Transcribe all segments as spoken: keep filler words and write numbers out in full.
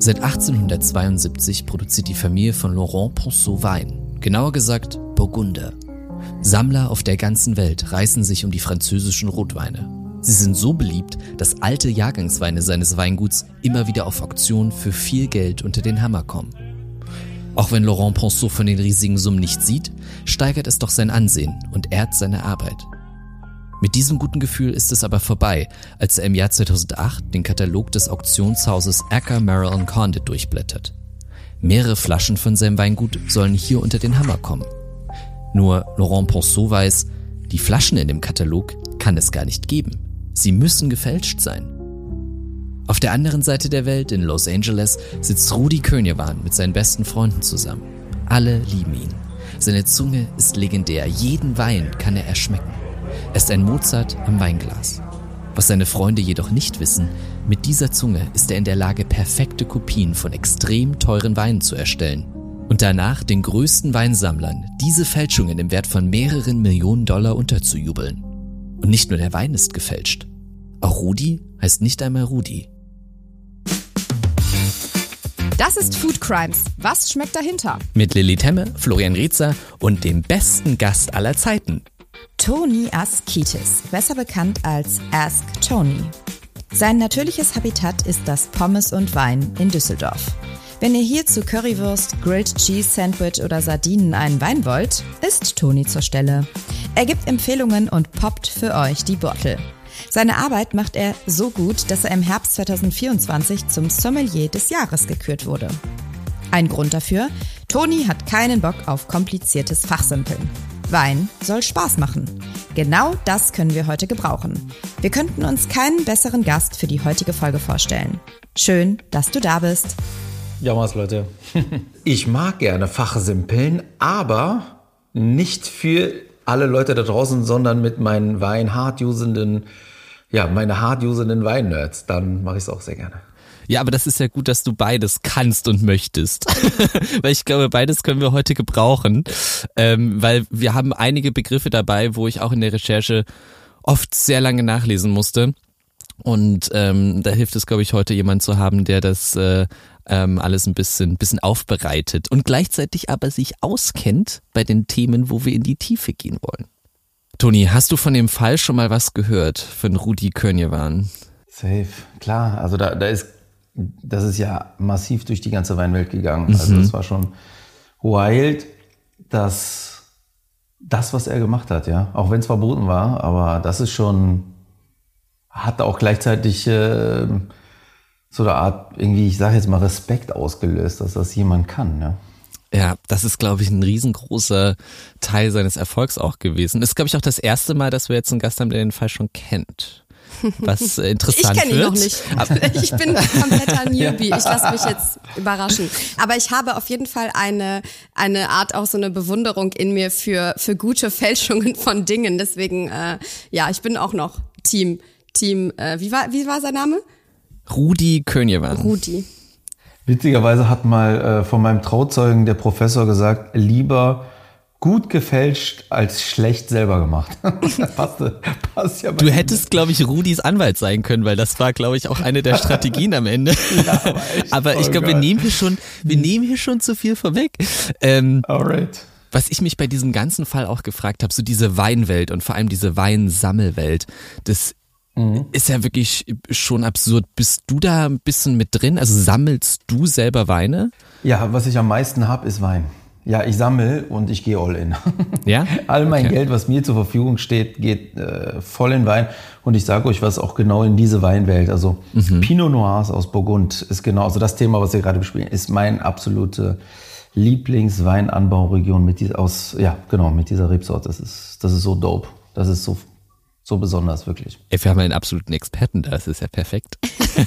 Seit achtzehnhundertzweiundsiebzig produziert die Familie von Laurent Ponceau Wein, genauer gesagt Burgunder. Sammler auf der ganzen Welt reißen sich um die französischen Rotweine. Sie sind so beliebt, dass alte Jahrgangsweine seines Weinguts immer wieder auf Auktionen für viel Geld unter den Hammer kommen. Auch wenn Laurent Ponceau von den riesigen Summen nichts sieht, steigert es doch sein Ansehen und ehrt seine Arbeit. Mit diesem guten Gefühl ist es aber vorbei, als er im Jahr zweitausendacht den Katalog des Auktionshauses Acker, Merrill und Condit durchblättert. Mehrere Flaschen von seinem Weingut sollen hier unter den Hammer kommen. Nur Laurent Ponceau weiß, die Flaschen in dem Katalog kann es gar nicht geben. Sie müssen gefälscht sein. Auf der anderen Seite der Welt, in Los Angeles, sitzt Rudy Koenigswaan mit seinen besten Freunden zusammen. Alle lieben ihn. Seine Zunge ist legendär. Jeden Wein kann er erschmecken. Er ist ein Mozart am Weinglas. Was seine Freunde jedoch nicht wissen, mit dieser Zunge ist er in der Lage, perfekte Kopien von extrem teuren Weinen zu erstellen und danach den größten Weinsammlern diese Fälschungen im Wert von mehreren Millionen Dollar unterzujubeln. Und nicht nur der Wein ist gefälscht. Auch Rudi heißt nicht einmal Rudi. Das ist Food Crimes. Was schmeckt dahinter? Mit Lilly Temme, Florian Rietzer und dem besten Gast aller Zeiten. Tony Askitis, besser bekannt als Ask Tony. Sein natürliches Habitat ist das Pommes und Wein in Düsseldorf. Wenn ihr hier zu Currywurst, Grilled Cheese Sandwich oder Sardinen einen Wein wollt, ist Tony zur Stelle. Er gibt Empfehlungen und poppt für euch die Bottle. Seine Arbeit macht er so gut, dass er im Herbst zweitausendvierundzwanzig zum Sommelier des Jahres gekürt wurde. Ein Grund dafür: Tony hat keinen Bock auf kompliziertes Fachsimpeln. Wein soll Spaß machen. Genau das können wir heute gebrauchen. Wir könnten uns keinen besseren Gast für die heutige Folge vorstellen. Schön, dass du da bist. Ja, was, Leute. Ich mag gerne Fachsimpeln, aber nicht für alle Leute da draußen, sondern mit meinen Wein-hard-usenden, ja, meine hard-usenden Wein-Nerds. Dann mache ich es auch sehr gerne. Ja, aber das ist ja gut, dass du beides kannst und möchtest. Weil ich glaube, beides können wir heute gebrauchen. Ähm, weil wir haben einige Begriffe dabei, wo ich auch in der Recherche oft sehr lange nachlesen musste. Und ähm, da hilft es, glaube ich, heute jemand zu haben, der das äh, ähm, alles ein bisschen, bisschen aufbereitet und gleichzeitig aber sich auskennt bei den Themen, wo wir in die Tiefe gehen wollen. Toni, hast du von dem Fall schon mal was gehört, von Rudy Koenigswaan? Safe, klar. Also da, da ist, das ist ja massiv durch die ganze Weinwelt gegangen. Mhm. Also es war schon wild, dass das, was er gemacht hat, ja, auch wenn es verboten war, aber das ist schon, hat auch gleichzeitig äh, so eine Art, irgendwie, ich sage jetzt mal, Respekt ausgelöst, dass das jemand kann, ja. Ja, das ist, glaube ich, ein riesengroßer Teil seines Erfolgs auch gewesen. Ist, glaube ich, auch das erste Mal, dass wir jetzt einen Gast haben, der den Fall schon kennt. Was äh, interessant ich wird. Ich kenne ihn noch nicht. Ich bin kompletter Newbie. Ich lasse mich jetzt überraschen. Aber ich habe auf jeden Fall eine eine Art, auch so eine Bewunderung in mir für für gute Fälschungen von Dingen. Deswegen, äh, ja, ich bin auch noch Team, Team, äh, wie war wie war sein Name? Rudy Koenigswaan. Rudi. Witzigerweise hat mal äh, von meinem Trauzeugen der Professor gesagt, lieber gut gefälscht als schlecht selber gemacht. passt, passt ja du hättest, glaube ich, Rudis Anwalt sein können, weil das war, glaube ich, auch eine der Strategien am Ende. Ja, aber, aber ich glaube, wir nehmen hier schon, wir nehmen hier schon zu viel vorweg. Ähm, Alright. Was ich mich bei diesem ganzen Fall auch gefragt habe, so diese Weinwelt und vor allem diese Weinsammelwelt, das mhm. ist ja wirklich schon absurd. Bist du da ein bisschen mit drin? Also sammelst du selber Weine? Ja, was ich am meisten habe, ist Wein. Ja, ich sammle und ich gehe all in. Ja? All mein Okay. Geld, was mir zur Verfügung steht, geht äh, voll in Wein. Und ich sage euch was auch genau in diese Weinwelt. Also mhm. Pinot Noirs aus Burgund ist genau, also das Thema, was wir gerade bespielen, ist mein absolute Lieblingsweinanbauregion mit dieser, aus, ja, genau, mit dieser Rebsorte. Das ist, das ist so dope. Das ist so, so besonders, wirklich. Ey, wir haben einen absoluten Experten da, das ist ja perfekt.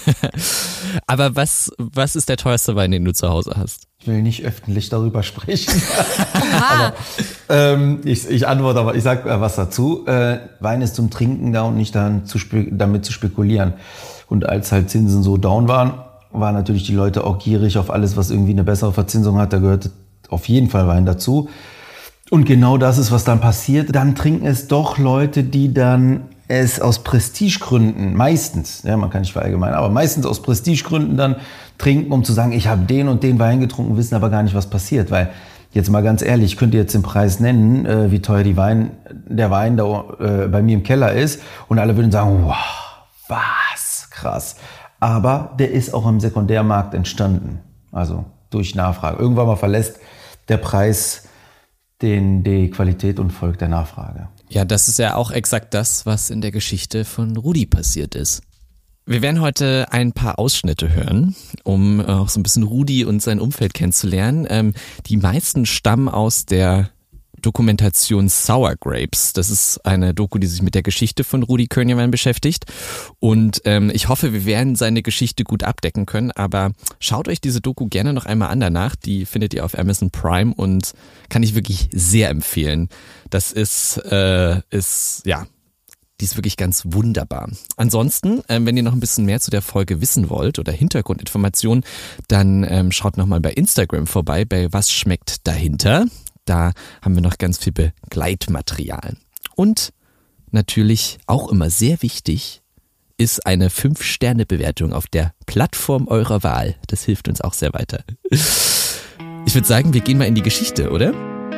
Aber was, was ist der teuerste Wein, den du zu Hause hast? Ich will nicht öffentlich darüber sprechen. aber, ähm, ich, ich antworte aber, ich sage äh, was dazu. Äh, Wein ist zum Trinken da und nicht dann zu spe- damit zu spekulieren. Und als halt Zinsen so down waren, waren natürlich die Leute auch gierig auf alles, was irgendwie eine bessere Verzinsung hat. Da gehört auf jeden Fall Wein dazu. Und genau das ist, was dann passiert. Dann trinken es doch Leute, die dann es aus Prestigegründen meistens, ja, man kann nicht verallgemeinern, aber meistens aus Prestigegründen dann trinken, um zu sagen, ich habe den und den Wein getrunken, wissen aber gar nicht, was passiert. Weil, jetzt mal ganz ehrlich, ich könnte jetzt den Preis nennen, äh, wie teuer die Wein, der Wein da äh, bei mir im Keller ist und alle würden sagen, wow, was, krass. Aber der ist auch im Sekundärmarkt entstanden, also durch Nachfrage. Irgendwann mal verlässt der Preis den, die Qualität und folgt der Nachfrage. Ja, das ist ja auch exakt das, was in der Geschichte von Rudi passiert ist. Wir werden heute ein paar Ausschnitte hören, um auch so ein bisschen Rudi und sein Umfeld kennenzulernen. Ähm, die meisten stammen aus der Dokumentation Sour Grapes. Das ist eine Doku, die sich mit der Geschichte von Rudi Königwein beschäftigt. Und ähm, ich hoffe, wir werden seine Geschichte gut abdecken können. Aber schaut euch diese Doku gerne noch einmal an danach. Die findet ihr auf Amazon Prime und kann ich wirklich sehr empfehlen. Das ist, äh, ist ja... Die ist wirklich ganz wunderbar. Ansonsten, ähm, wenn ihr noch ein bisschen mehr zu der Folge wissen wollt oder Hintergrundinformationen, dann ähm, schaut nochmal bei Instagram vorbei, bei Was schmeckt dahinter. Da haben wir noch ganz viel Begleitmaterial. Und natürlich auch immer sehr wichtig ist eine fünf Sterne Bewertung auf der Plattform eurer Wahl. Das hilft uns auch sehr weiter. Ich würde sagen, wir gehen mal in die Geschichte, oder?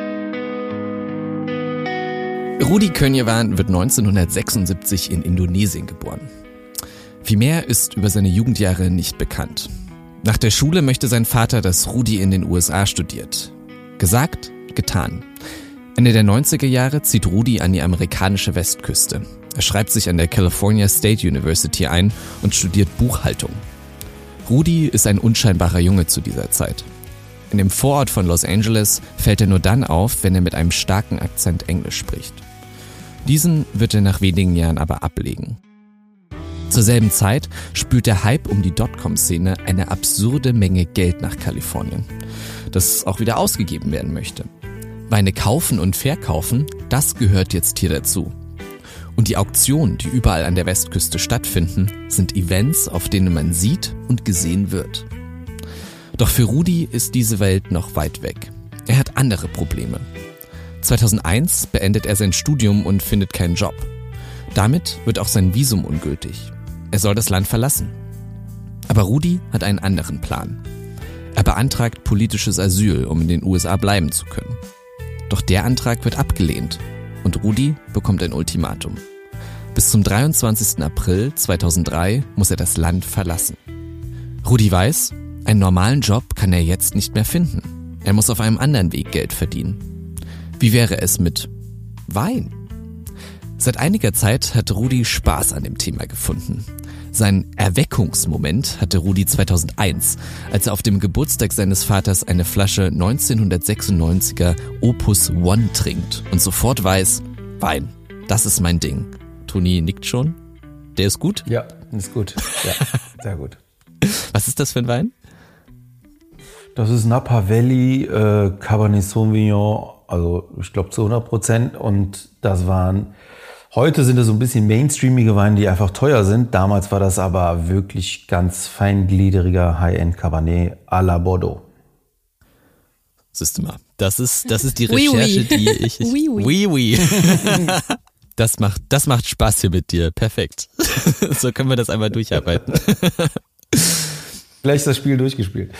Rudi Königwein wird neunzehnhundertsechsundsiebzig in Indonesien geboren. Viel mehr ist über seine Jugendjahre nicht bekannt. Nach der Schule möchte sein Vater, dass Rudi in den U S A studiert. Gesagt, getan. Ende der neunziger Jahre zieht Rudi an die amerikanische Westküste. Er schreibt sich an der California State University ein und studiert Buchhaltung. Rudi ist ein unscheinbarer Junge zu dieser Zeit. In dem Vorort von Los Angeles fällt er nur dann auf, wenn er mit einem starken Akzent Englisch spricht. Diesen wird er nach wenigen Jahren aber ablegen. Zur selben Zeit spült der Hype um die Dotcom-Szene eine absurde Menge Geld nach Kalifornien, das auch wieder ausgegeben werden möchte. Weine kaufen und verkaufen, das gehört jetzt hier dazu. Und die Auktionen, die überall an der Westküste stattfinden, sind Events, auf denen man sieht und gesehen wird. Doch für Rudi ist diese Welt noch weit weg. Er hat andere Probleme. zweitausendeins beendet er sein Studium und findet keinen Job. Damit wird auch sein Visum ungültig. Er soll das Land verlassen. Aber Rudi hat einen anderen Plan. Er beantragt politisches Asyl, um in den U S A bleiben zu können. Doch der Antrag wird abgelehnt und Rudi bekommt ein Ultimatum. Bis zum dreiundzwanzigsten April zweitausenddrei muss er das Land verlassen. Rudi weiß, einen normalen Job kann er jetzt nicht mehr finden. Er muss auf einem anderen Weg Geld verdienen. Wie wäre es mit Wein? Seit einiger Zeit hat Rudi Spaß an dem Thema gefunden. Sein Erweckungsmoment hatte Rudi zweitausendeins, als er auf dem Geburtstag seines Vaters eine Flasche neunzehnhundertsechsundneunziger Opus One trinkt und sofort weiß, Wein, das ist mein Ding. Toni nickt schon. Der ist gut? Ja, ist gut. Ja, sehr gut. Was ist das für ein Wein? Das ist Napa Valley äh, Cabernet Sauvignon, also ich glaube zu hundert Prozent. Und das waren, heute sind es so ein bisschen mainstreamige Weine, die einfach teuer sind. Damals war das aber wirklich ganz feingliedriger High-End Cabernet à la Bordeaux. Siehst du mal, das ist, das ist die Recherche, oui, oui. die ich... ich oui, oui. Oui, oui. Das macht, das macht Spaß hier mit dir. Perfekt. So können wir das einmal durcharbeiten. Gleich ist das Spiel durchgespielt.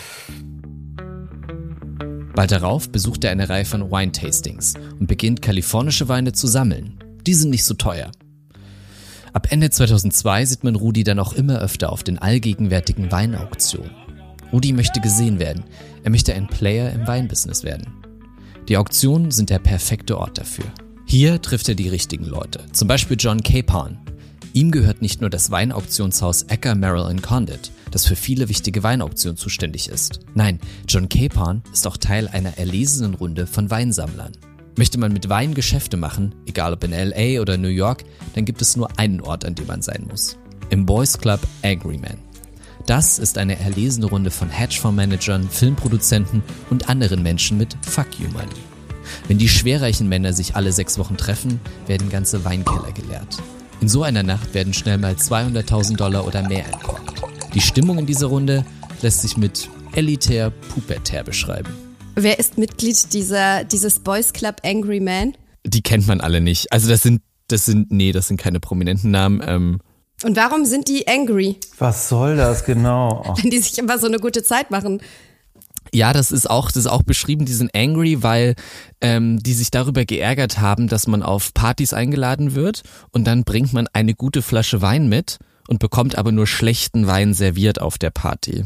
Bald darauf besucht er eine Reihe von Wine-Tastings und beginnt kalifornische Weine zu sammeln. Die sind nicht so teuer. Ab Ende zweitausendzwei sieht man Rudi dann auch immer öfter auf den allgegenwärtigen Weinauktionen. Rudi möchte gesehen werden. Er möchte ein Player im Weinbusiness werden. Die Auktionen sind der perfekte Ort dafür. Hier trifft er die richtigen Leute, zum Beispiel John Capon. Ihm gehört nicht nur das Weinauktionshaus Acker, Merrill and Condit, das für viele wichtige Weinauktionen zuständig ist. Nein, John Capon ist auch Teil einer erlesenen Runde von Weinsammlern. Möchte man mit Wein Geschäfte machen, egal ob in L A oder New York, dann gibt es nur einen Ort, an dem man sein muss. Im Boys Club Angry Man. Das ist eine erlesene Runde von Hedgefondsmanagern, Filmproduzenten und anderen Menschen mit Fuck You Money. Wenn die schwerreichen Männer sich alle sechs Wochen treffen, werden ganze Weinkeller geleert. In so einer Nacht werden schnell mal zweihunderttausend Dollar oder mehr entkorkt. Die Stimmung in dieser Runde lässt sich mit elitär pubertär beschreiben. Wer ist Mitglied dieser, dieses Boys Club Angry Man? Die kennt man alle nicht. Also das sind das sind, nee, das sind keine prominenten Namen. Ähm, Und warum sind die angry? Was soll das genau? Oh. Wenn die sich immer so eine gute Zeit machen. Ja, das ist auch, das ist auch beschrieben, die sind angry, weil ähm, die sich darüber geärgert haben, dass man auf Partys eingeladen wird und dann bringt man eine gute Flasche Wein mit und bekommt aber nur schlechten Wein serviert auf der Party.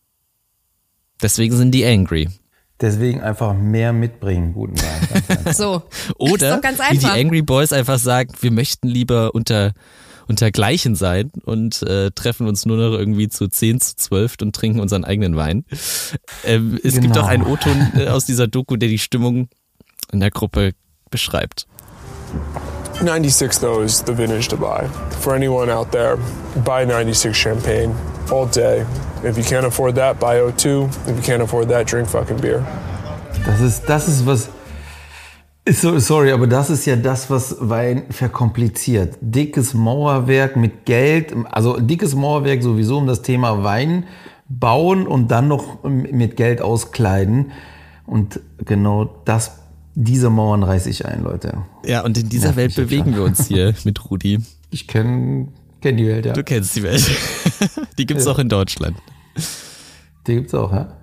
Deswegen sind die angry. Deswegen einfach mehr mitbringen, guten Wein. So. Oder ist doch ganz wie die einfach. Angry Boys einfach sagen, wir möchten lieber unter unter Gleichen sein und äh, treffen uns nur noch irgendwie zu zehn, zu zwölf und trinken unseren eigenen Wein. Ähm, es Genau. gibt auch einen O-Ton äh, aus dieser Doku, der die Stimmung in der Gruppe beschreibt. ninety-six though is the vintage to buy. For anyone out there, buy ninety-six champagne all day. If you can't afford that, buy O two. If you can't afford that, drink fucking beer. Das ist, das ist was, ist so, sorry, aber das ist ja das, was Wein verkompliziert. Dickes Mauerwerk mit Geld, also dickes Mauerwerk sowieso um das Thema Wein bauen und dann noch mit Geld auskleiden. Und genau das, diese Mauern reiße ich ein, Leute. Ja, und in dieser Nervt Welt mich jetzt bewegen schon. wir uns hier mit Rudi. Ich kenne kenn die Welt, ja. Du kennst die Welt. Die gibt's Ja. auch in Deutschland. Die gibt's auch, ja.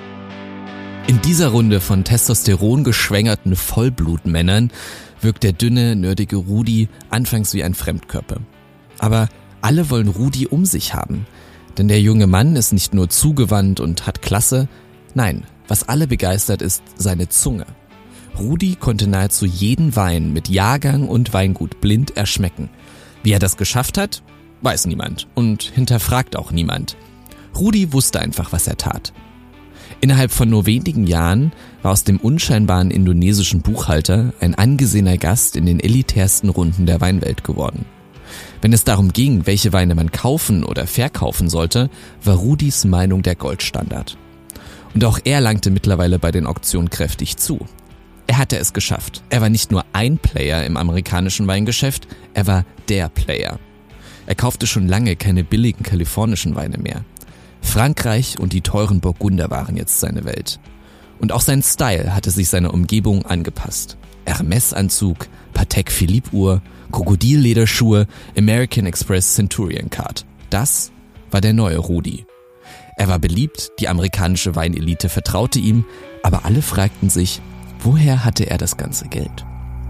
In dieser Runde von Testosteron geschwängerten Vollblutmännern wirkt der dünne, nerdige Rudi anfangs wie ein Fremdkörper. Aber alle wollen Rudi um sich haben. Denn der junge Mann ist nicht nur zugewandt und hat Klasse, nein, was alle begeistert ist, seine Zunge. Rudi konnte nahezu jeden Wein mit Jahrgang und Weingut blind erschmecken. Wie er das geschafft hat, weiß niemand und hinterfragt auch niemand. Rudi wusste einfach, was er tat. Innerhalb von nur wenigen Jahren war aus dem unscheinbaren indonesischen Buchhalter ein angesehener Gast in den elitärsten Runden der Weinwelt geworden. Wenn es darum ging, welche Weine man kaufen oder verkaufen sollte, war Rudis Meinung der Goldstandard. Und auch er langte mittlerweile bei den Auktionen kräftig zu. Er hatte es geschafft. Er war nicht nur ein Player im amerikanischen Weingeschäft, er war der Player. Er kaufte schon lange keine billigen kalifornischen Weine mehr. Frankreich und die teuren Burgunder waren jetzt seine Welt. Und auch sein Style hatte sich seiner Umgebung angepasst. Hermes-Anzug, Patek Philippe-Uhr, Krokodillederschuhe, American Express Centurion Card. Das war der neue Rudi. Er war beliebt, die amerikanische Weinelite vertraute ihm, aber alle fragten sich, woher hatte er das ganze Geld?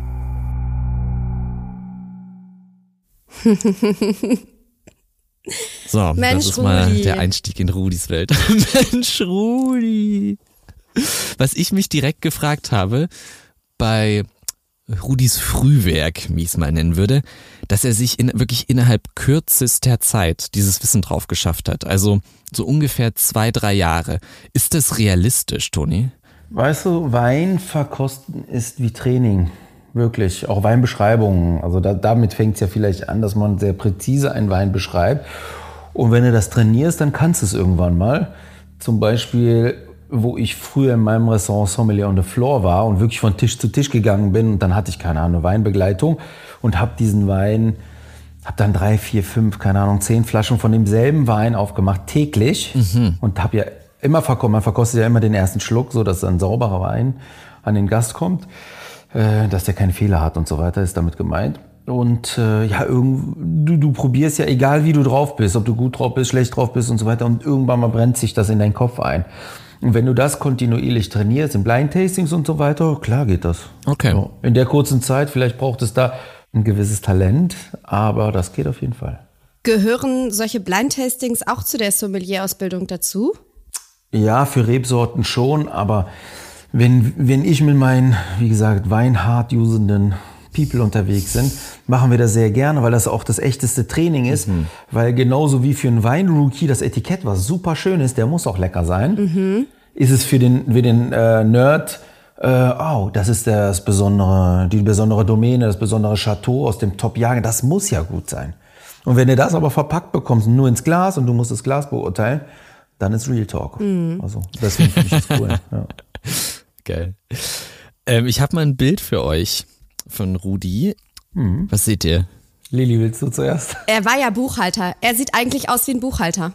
So, Mensch, das ist mal Rudi. der Einstieg in Rudis Welt. Mensch, Rudi. Was ich mich direkt gefragt habe, bei Rudis Frühwerk, wie ich es mal nennen würde, dass er sich in, wirklich innerhalb kürzester Zeit dieses Wissen drauf geschafft hat. Also so ungefähr zwei, drei Jahre. Ist das realistisch, Toni? Weißt du, Wein verkosten ist wie Training. Wirklich, auch Weinbeschreibungen. Also da, damit fängt es ja vielleicht an, dass man sehr präzise einen Wein beschreibt. Und wenn du das trainierst, dann kannst du es irgendwann mal. Zum Beispiel, wo ich früher in meinem Restaurant Sommelier on the Floor war und wirklich von Tisch zu Tisch gegangen bin. Und dann hatte ich, keine Ahnung, eine Weinbegleitung und habe diesen Wein, habe dann drei, vier, fünf, keine Ahnung, zehn Flaschen von demselben Wein aufgemacht, täglich. Mhm. Und habe ja immer verkostet, man verkostet ja immer den ersten Schluck, so dass ein sauberer Wein an den Gast kommt. Dass der keine Fehler hat und so weiter, ist damit gemeint. Und äh, ja, irgend, du, du probierst ja, egal wie du drauf bist, ob du gut drauf bist, schlecht drauf bist und so weiter, und irgendwann mal brennt sich das in deinen Kopf ein. Und wenn du das kontinuierlich trainierst, in Blind-Tastings und so weiter, klar geht das. Okay. So, in der kurzen Zeit, vielleicht braucht es da ein gewisses Talent, aber das geht auf jeden Fall. Gehören solche Blind-Tastings auch zu der Sommelier-Ausbildung dazu? Ja, für Rebsorten schon, aber Wenn, wenn ich mit meinen, wie gesagt, weinhart usenden People unterwegs sind, machen wir das sehr gerne, weil das auch das echteste Training ist. Mhm. Weil genauso wie für einen Weinrookie das Etikett, was super schön ist, der muss auch lecker sein, mhm. ist es für den, für den äh, Nerd, äh, oh, das ist das besondere, die besondere Domäne, das besondere Chateau aus dem Top-Jahrgang, das muss ja gut sein. Und wenn du das aber verpackt bekommst, nur ins Glas und du musst das Glas beurteilen, dann ist Real Talk. Mhm. Also deswegen finde ich das cool. Ja. Geil. Ähm, ich habe mal ein Bild für euch von Rudi. Mhm. Was seht ihr? Lili, willst du zuerst? Er war ja Buchhalter. Er sieht eigentlich aus wie ein Buchhalter.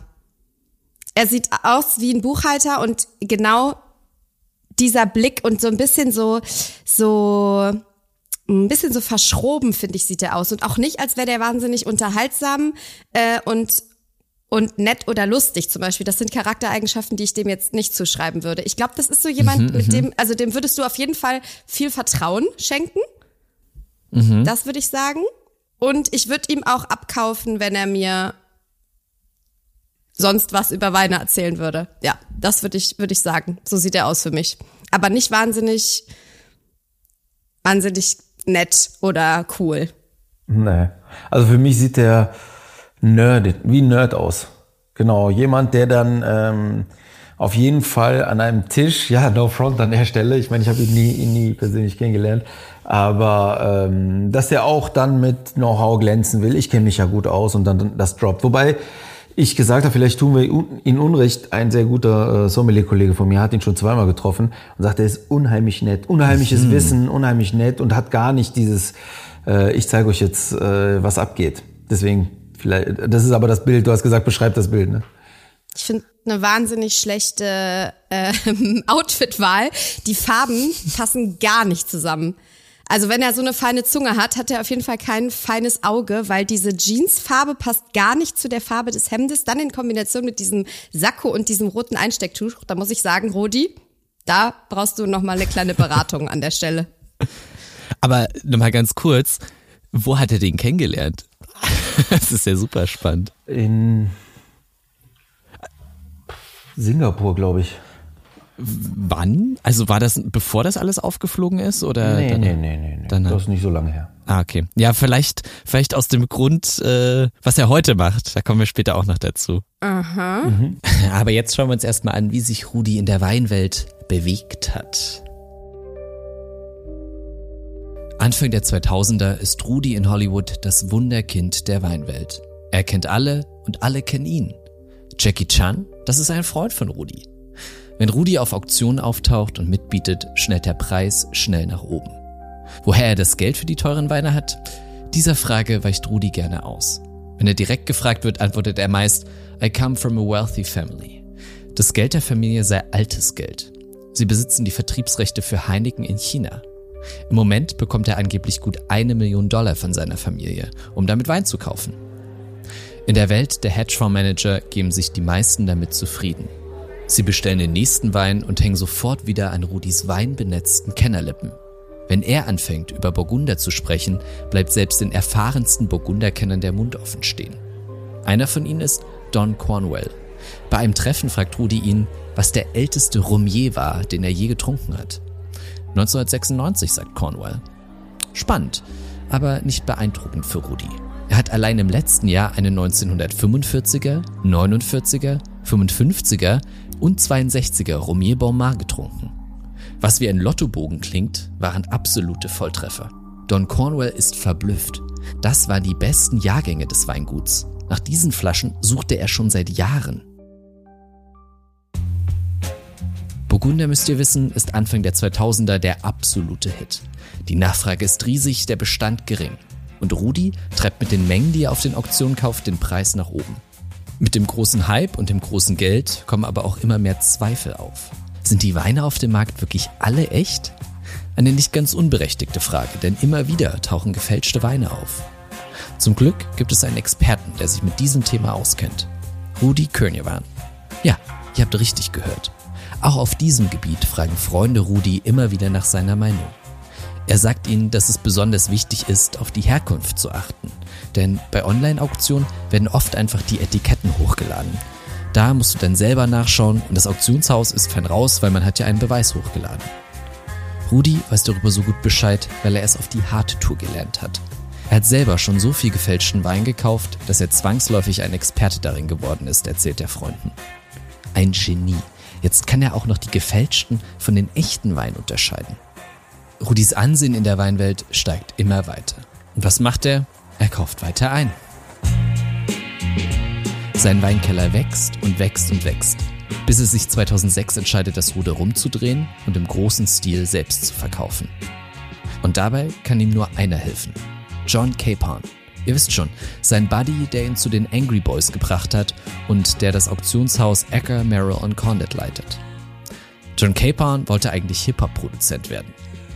Er sieht aus wie ein Buchhalter und genau dieser Blick und so ein bisschen so, so ein bisschen so verschroben, finde ich, sieht er aus. Und auch nicht, als wäre der wahnsinnig unterhaltsam äh, und und nett oder lustig zum Beispiel. Das sind Charaktereigenschaften, die ich dem jetzt nicht zuschreiben würde. Ich glaube, das ist so jemand, mhm, mit dem, also dem würdest du auf jeden Fall viel Vertrauen schenken. Mhm. Das würde ich sagen. Und ich würde ihm auch abkaufen, wenn er mir sonst was über Weine erzählen würde. Ja, das würde ich, würde ich sagen. So sieht er aus für mich. Aber nicht wahnsinnig, wahnsinnig nett oder cool. Nee. Also für mich sieht der Nerd, wie ein Nerd aus. Genau, jemand, der dann ähm, auf jeden Fall an einem Tisch, ja, no front an der Stelle, ich meine, ich habe ihn nie, ihn nie persönlich kennengelernt, aber ähm, dass der auch dann mit Know-how glänzen will, ich kenne mich ja gut aus und dann das droppt. Wobei ich gesagt habe, vielleicht tun wir ihn Unrecht, ein sehr guter äh, Sommelier-Kollege von mir hat ihn schon zweimal getroffen und sagt, er ist unheimlich nett, unheimliches hm. Wissen, unheimlich nett und hat gar nicht dieses, äh, ich zeige euch jetzt, äh, was abgeht. Deswegen, vielleicht, das ist aber das Bild, du hast gesagt, beschreib das Bild, ne? Ich finde eine wahnsinnig schlechte äh, Outfitwahl. Die Farben passen gar nicht zusammen. Also wenn er so eine feine Zunge hat, hat er auf jeden Fall kein feines Auge, weil diese Jeansfarbe passt gar nicht zu der Farbe des Hemdes. Dann in Kombination mit diesem Sakko und diesem roten Einstecktuch, da muss ich sagen, Rudi, da brauchst du nochmal eine kleine Beratung an der Stelle. Aber nochmal ganz kurz, wo hat er den kennengelernt? Das ist ja super spannend. In Singapur, glaube ich. Wann? Also war das, bevor das alles aufgeflogen ist? Oder nee, dann, nee, nee, nee, nee. Dann, das ist nicht so lange her. Ah, okay. Ja, vielleicht, vielleicht aus dem Grund, äh, was er heute macht. Da kommen wir später auch noch dazu. Aha. Mhm. Aber jetzt schauen wir uns erstmal an, wie sich Rudi in der Weinwelt bewegt hat. Anfang der zweitausender ist Rudi in Hollywood das Wunderkind der Weinwelt. Er kennt alle und alle kennen ihn. Jackie Chan, das ist ein Freund von Rudi. Wenn Rudi auf Auktionen auftaucht und mitbietet, schnellt der Preis schnell nach oben. Woher er das Geld für die teuren Weine hat? Dieser Frage weicht Rudi gerne aus. Wenn er direkt gefragt wird, antwortet er meist, I come from a wealthy family. Das Geld der Familie sei altes Geld. Sie besitzen die Vertriebsrechte für Heineken in China. Im Moment bekommt er angeblich gut eine Million Dollar von seiner Familie, um damit Wein zu kaufen. In der Welt der Hedgefondsmanager geben sich die meisten damit zufrieden. Sie bestellen den nächsten Wein und hängen sofort wieder an Rudis weinbenetzten Kennerlippen. Wenn er anfängt, über Burgunder zu sprechen, bleibt selbst den erfahrensten Burgunderkennern der Mund offen stehen. Einer von ihnen ist Don Cornwell. Bei einem Treffen fragt Rudi ihn, was der älteste Roumier war, den er je getrunken hat. neunzehnhundertsechsundneunzig, sagt Cornwell. Spannend, aber nicht beeindruckend für Rudi. Er hat allein im letzten Jahr einen neunzehnhundertfünfundvierziger, neunundvierziger, fünfundfünfziger und zweiundsechziger Roumier Bonmar getrunken. Was wie ein Lottobogen klingt, waren absolute Volltreffer. Don Cornwell ist verblüfft. Das waren die besten Jahrgänge des Weinguts. Nach diesen Flaschen suchte er schon seit Jahren. Burgunder, müsst ihr wissen, ist Anfang der zweitausender der absolute Hit. Die Nachfrage ist riesig, der Bestand gering. Und Rudi treibt mit den Mengen, die er auf den Auktionen kauft, den Preis nach oben. Mit dem großen Hype und dem großen Geld kommen aber auch immer mehr Zweifel auf. Sind die Weine auf dem Markt wirklich alle echt? Eine nicht ganz unberechtigte Frage, denn immer wieder tauchen gefälschte Weine auf. Zum Glück gibt es einen Experten, der sich mit diesem Thema auskennt. Rudi Kurniawan. Ja, ihr habt richtig gehört. Auch auf diesem Gebiet fragen Freunde Rudi immer wieder nach seiner Meinung. Er sagt ihnen, dass es besonders wichtig ist, auf die Herkunft zu achten. Denn bei Online-Auktionen werden oft einfach die Etiketten hochgeladen. Da musst du dann selber nachschauen und das Auktionshaus ist fein raus, weil man hat ja einen Beweis hochgeladen. Rudi weiß darüber so gut Bescheid, weil er es auf die harte Tour gelernt hat. Er hat selber schon so viel gefälschten Wein gekauft, dass er zwangsläufig ein Experte darin geworden ist, erzählt er Freunden. Ein Genie. Jetzt kann er auch noch die gefälschten von den echten Weinen unterscheiden. Rudis Ansehen in der Weinwelt steigt immer weiter. Und was macht er? Er kauft weiter ein. Sein Weinkeller wächst und wächst und wächst, bis er sich zweitausendsechs entscheidet, das Ruder rumzudrehen und im großen Stil selbst zu verkaufen. Und dabei kann ihm nur einer helfen. John Capon. Ihr wisst schon, sein Buddy, der ihn zu den Angry Boys gebracht hat und der das Auktionshaus Acker, Merrill und Condit leitet. John Capon wollte eigentlich Hip-Hop-Produzent werden.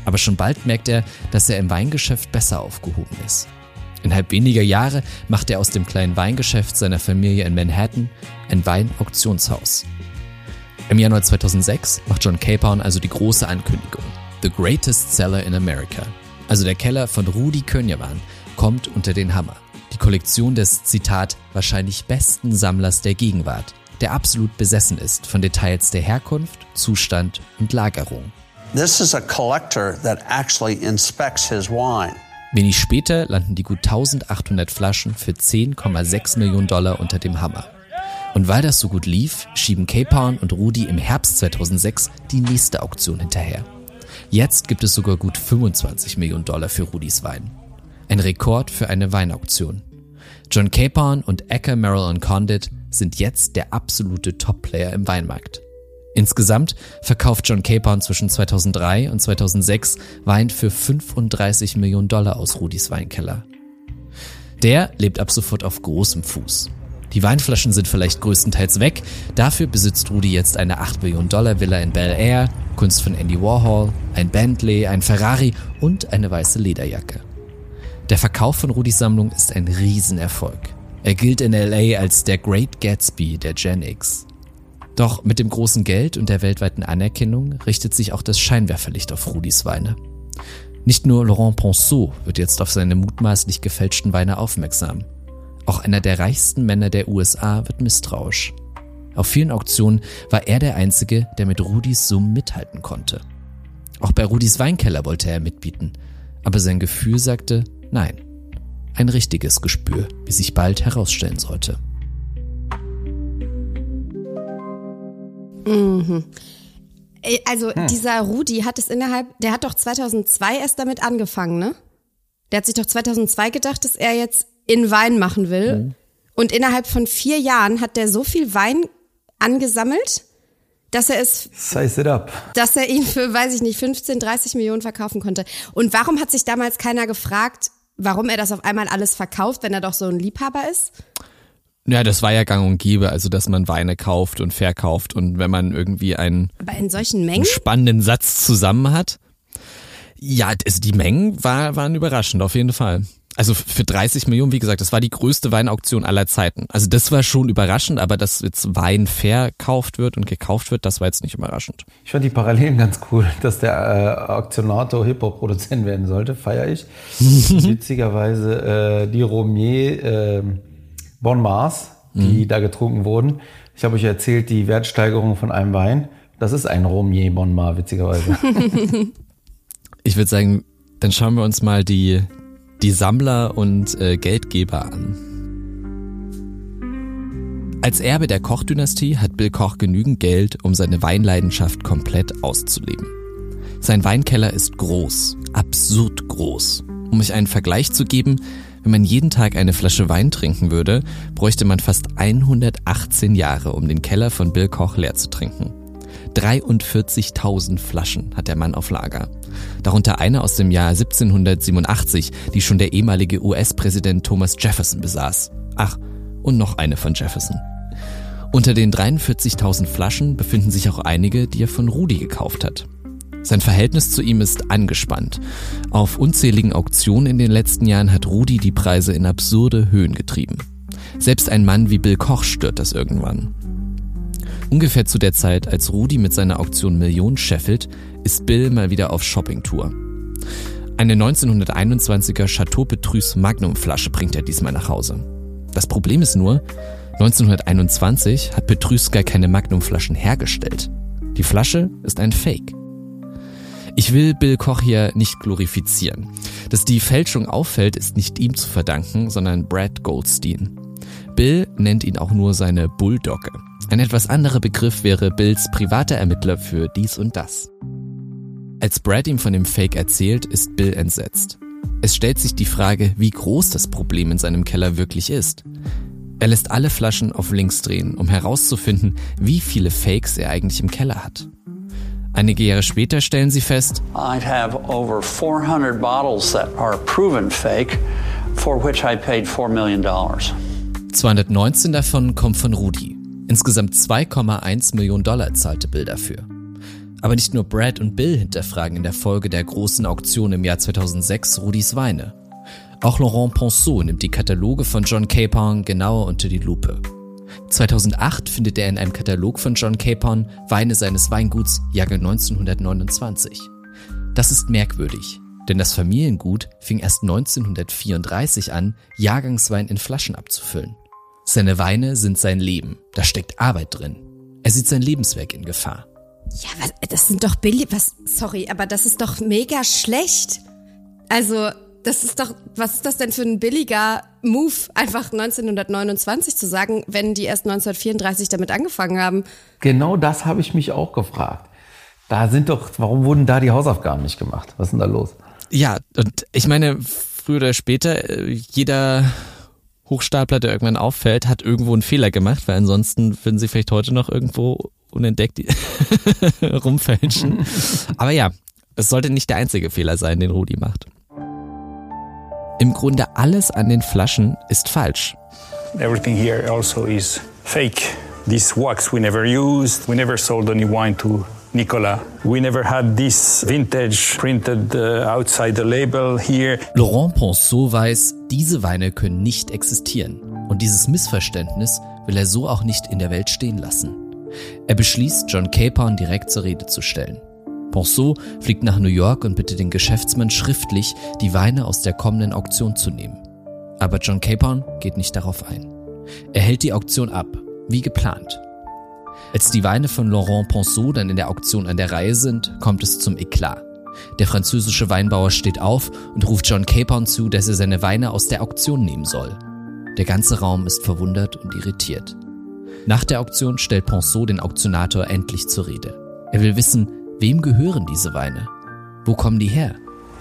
Aber schon bald merkt er, dass er im Weingeschäft besser aufgehoben ist. Innerhalb weniger Jahre macht er aus dem kleinen Weingeschäft seiner Familie in Manhattan ein Weinauktionshaus. Im Januar zweitausendsechs macht John Capon also die große Ankündigung. The greatest seller in America, also der Keller von Rudy Könjavan, kommt unter den Hammer. Die Kollektion des, Zitat, wahrscheinlich besten Sammlers der Gegenwart, der absolut besessen ist von Details der Herkunft, Zustand und Lagerung. This is a collector that actually inspects his wine. Wenig später landen die gut eintausendachthundert Flaschen für zehn Komma sechs Millionen Dollar unter dem Hammer. Und weil das so gut lief, schieben Capon und Rudy im Herbst zweitausendsechs die nächste Auktion hinterher. Jetzt gibt es sogar gut fünfundzwanzig Millionen Dollar für Rudys Wein. Ein Rekord für eine Weinauktion. John Capon und Acker, Merrill und Condit sind jetzt der absolute Top-Player im Weinmarkt. Insgesamt verkauft John Capon zwischen zweitausenddrei und zweitausendsechs Wein für fünfunddreißig Millionen Dollar aus Rudys Weinkeller. Der lebt ab sofort auf großem Fuß. Die Weinflaschen sind vielleicht größtenteils weg, dafür besitzt Rudy jetzt eine acht Millionen Dollar Villa in Bel Air, Kunst von Andy Warhol, ein Bentley, ein Ferrari und eine weiße Lederjacke. Der Verkauf von Rudys Sammlung ist ein Riesenerfolg. Er gilt in L A als der Great Gatsby der Gen X. Doch mit dem großen Geld und der weltweiten Anerkennung richtet sich auch das Scheinwerferlicht auf Rudys Weine. Nicht nur Laurent Ponceau wird jetzt auf seine mutmaßlich gefälschten Weine aufmerksam. Auch einer der reichsten Männer der U S A wird misstrauisch. Auf vielen Auktionen war er der Einzige, der mit Rudys Summen mithalten konnte. Auch bei Rudys Weinkeller wollte er mitbieten, aber sein Gefühl sagte nein. Ein richtiges Gespür, wie sich bald herausstellen sollte. Mhm. Also hm. dieser Rudy hat es innerhalb, der hat doch zweitausendzwei erst damit angefangen, ne? Der hat sich doch zweitausendzwei gedacht, dass er jetzt in Wein machen will. Mhm. Und innerhalb von vier Jahren hat der so viel Wein angesammelt, dass er es, Size it up. dass er ihn für, weiß ich nicht, fünfzehn, dreißig Millionen verkaufen konnte. Und warum hat sich damals keiner gefragt, warum er das auf einmal alles verkauft, wenn er doch so ein Liebhaber ist? Ja, das war ja gang und gäbe, also dass man Weine kauft und verkauft und wenn man irgendwie einen, Aber in solchen Mengen? einen spannenden Satz zusammen hat. Ja, also die Mengen war, waren überraschend, auf jeden Fall. Also für dreißig Millionen, wie gesagt, das war die größte Weinauktion aller Zeiten. Also das war schon überraschend, aber dass jetzt Wein verkauft wird und gekauft wird, das war jetzt nicht überraschend. Ich fand die Parallelen ganz cool, dass der äh, Auktionator Hip-Hop-Produzent werden sollte, feiere ich. Witzigerweise äh, die Romier äh, Bon Mars, die mhm. da getrunken wurden. Ich habe euch erzählt, die Wertsteigerung von einem Wein, das ist ein Romier Bon Mars, witzigerweise. Ich würde sagen, dann schauen wir uns mal die, die Sammler und äh, Geldgeber an. Als Erbe der Koch-Dynastie hat Bill Koch genügend Geld, um seine Weinleidenschaft komplett auszuleben. Sein Weinkeller ist groß, absurd groß. Um euch einen Vergleich zu geben, wenn man jeden Tag eine Flasche Wein trinken würde, bräuchte man fast hundertachtzehn Jahre, um den Keller von Bill Koch leer zu trinken. dreiundvierzigtausend Flaschen hat der Mann auf Lager. Darunter eine aus dem Jahr siebzehnhundertsiebenundachtzig, die schon der ehemalige U S-Präsident Thomas Jefferson besaß. Ach, und noch eine von Jefferson. Unter den dreiundvierzigtausend Flaschen befinden sich auch einige, die er von Rudy gekauft hat. Sein Verhältnis zu ihm ist angespannt. Auf unzähligen Auktionen in den letzten Jahren hat Rudy die Preise in absurde Höhen getrieben. Selbst ein Mann wie Bill Koch stört das irgendwann. Ungefähr zu der Zeit, als Rudy mit seiner Auktion Millionen scheffelt, ist Bill mal wieder auf Shoppingtour. Eine neunzehnhunderteinundzwanziger Chateau Petrus Magnum-Flasche bringt er diesmal nach Hause. Das Problem ist nur, neunzehnhunderteinundzwanzig hat Petrus gar keine Magnum-Flaschen hergestellt. Die Flasche ist ein Fake. Ich will Bill Koch hier nicht glorifizieren. Dass die Fälschung auffällt, ist nicht ihm zu verdanken, sondern Brad Goldstein. Bill nennt ihn auch nur seine Bulldogge. Ein etwas anderer Begriff wäre Bills privater Ermittler für dies und das. Als Brad ihm von dem Fake erzählt, ist Bill entsetzt. Es stellt sich die Frage, wie groß das Problem in seinem Keller wirklich ist. Er lässt alle Flaschen auf links drehen, um herauszufinden, wie viele Fakes er eigentlich im Keller hat. Einige Jahre später stellen sie fest, I have over four hundred bottles that are proven fake, for which I paid four million dollars. zweihundertneunzehn davon kommen von Rudy. Insgesamt zwei Komma eins Millionen Dollar zahlte Bill dafür. Aber nicht nur Brad und Bill hinterfragen in der Folge der großen Auktion im Jahr zweitausendsechs Rudys Weine. Auch Laurent Ponceau nimmt die Kataloge von John Capon genauer unter die Lupe. zweitausendacht findet er in einem Katalog von John Capon Weine seines Weinguts Jahrgang neunzehnhundertneunundzwanzig. Das ist merkwürdig, denn das Familiengut fing erst neunzehnhundertvierunddreißig an, Jahrgangswein in Flaschen abzufüllen. Seine Weine sind sein Leben, da steckt Arbeit drin. Er sieht sein Lebenswerk in Gefahr. Ja, was, das sind doch billig, was, sorry, aber das ist doch mega schlecht. Also, das ist doch, was ist das denn für ein billiger Move, einfach neunzehnhundertneunundzwanzig zu sagen, wenn die erst neunzehnhundertvierunddreißig damit angefangen haben? Genau das habe ich mich auch gefragt. Da sind doch, warum wurden da die Hausaufgaben nicht gemacht? Was ist denn da los? Ja, und ich meine, früher oder später, jeder Hochstapler, der irgendwann auffällt, hat irgendwo einen Fehler gemacht, weil ansonsten würden sie vielleicht heute noch irgendwo unentdeckt rumfälschen. Aber ja, es sollte nicht der einzige Fehler sein, den Rudi macht. Im Grunde alles an den Flaschen ist falsch. Everything here also is fake. This wax we never used. We never sold any wine to Nicola. We never had this vintage printed uh, outside the label here. Laurent Ponceau weiß, diese Weine können nicht existieren. Und dieses Missverständnis will er so auch nicht in der Welt stehen lassen. Er beschließt, John Capon direkt zur Rede zu stellen. Ponceau fliegt nach New York und bittet den Geschäftsmann schriftlich, die Weine aus der kommenden Auktion zu nehmen. Aber John Capon geht nicht darauf ein. Er hält die Auktion ab, wie geplant. Als die Weine von Laurent Ponceau dann in der Auktion an der Reihe sind, kommt es zum Eklat. Der französische Weinbauer steht auf und ruft John Capon zu, dass er seine Weine aus der Auktion nehmen soll. Der ganze Raum ist verwundert und irritiert. Nach der Auktion stellt Ponceau den Auktionator endlich zur Rede. Er will wissen, wem gehören diese Weine? Wo kommen die her?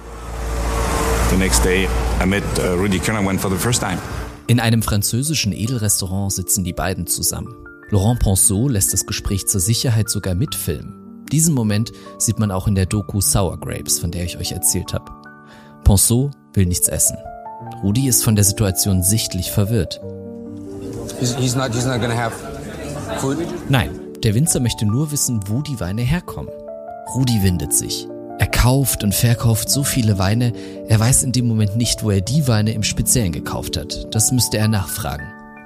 The next day I met uh, Rudy Kernawen for the first time. In einem französischen Edelrestaurant sitzen die beiden zusammen. Laurent Ponceau lässt das Gespräch zur Sicherheit sogar mitfilmen. Diesen Moment sieht man auch in der Doku Sour Grapes, von der ich euch erzählt habe. Ponceau will nichts essen. Rudi ist von der Situation sichtlich verwirrt. He's, he's not, he's not gonna have food? Nein, der Winzer möchte nur wissen, wo die Weine herkommen. Rudi windet sich. Er kauft und verkauft so viele Weine, er weiß in dem Moment nicht, wo er die Weine im Speziellen gekauft hat. Das müsste er nachfragen.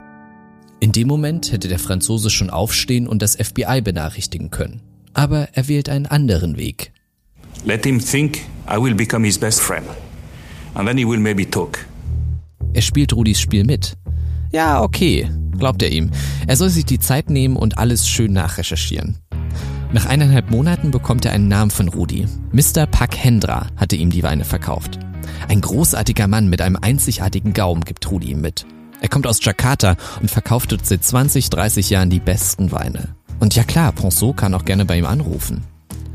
In dem Moment hätte der Franzose schon aufstehen und das F B I benachrichtigen können. Aber er wählt einen anderen Weg. Let him think I will become his best friend. And then he will maybe talk. Er spielt Rudis Spiel mit. Ja, okay, glaubt er ihm. Er soll sich die Zeit nehmen und alles schön nachrecherchieren. Nach eineinhalb Monaten bekommt er einen Namen von Rudi. Mister Pakhendra hatte ihm die Weine verkauft. Ein großartiger Mann mit einem einzigartigen Gaumen gibt Rudi ihm mit. Er kommt aus Jakarta und verkauft dort seit zwanzig, dreißig Jahren die besten Weine. Und ja klar, Ponceau kann auch gerne bei ihm anrufen.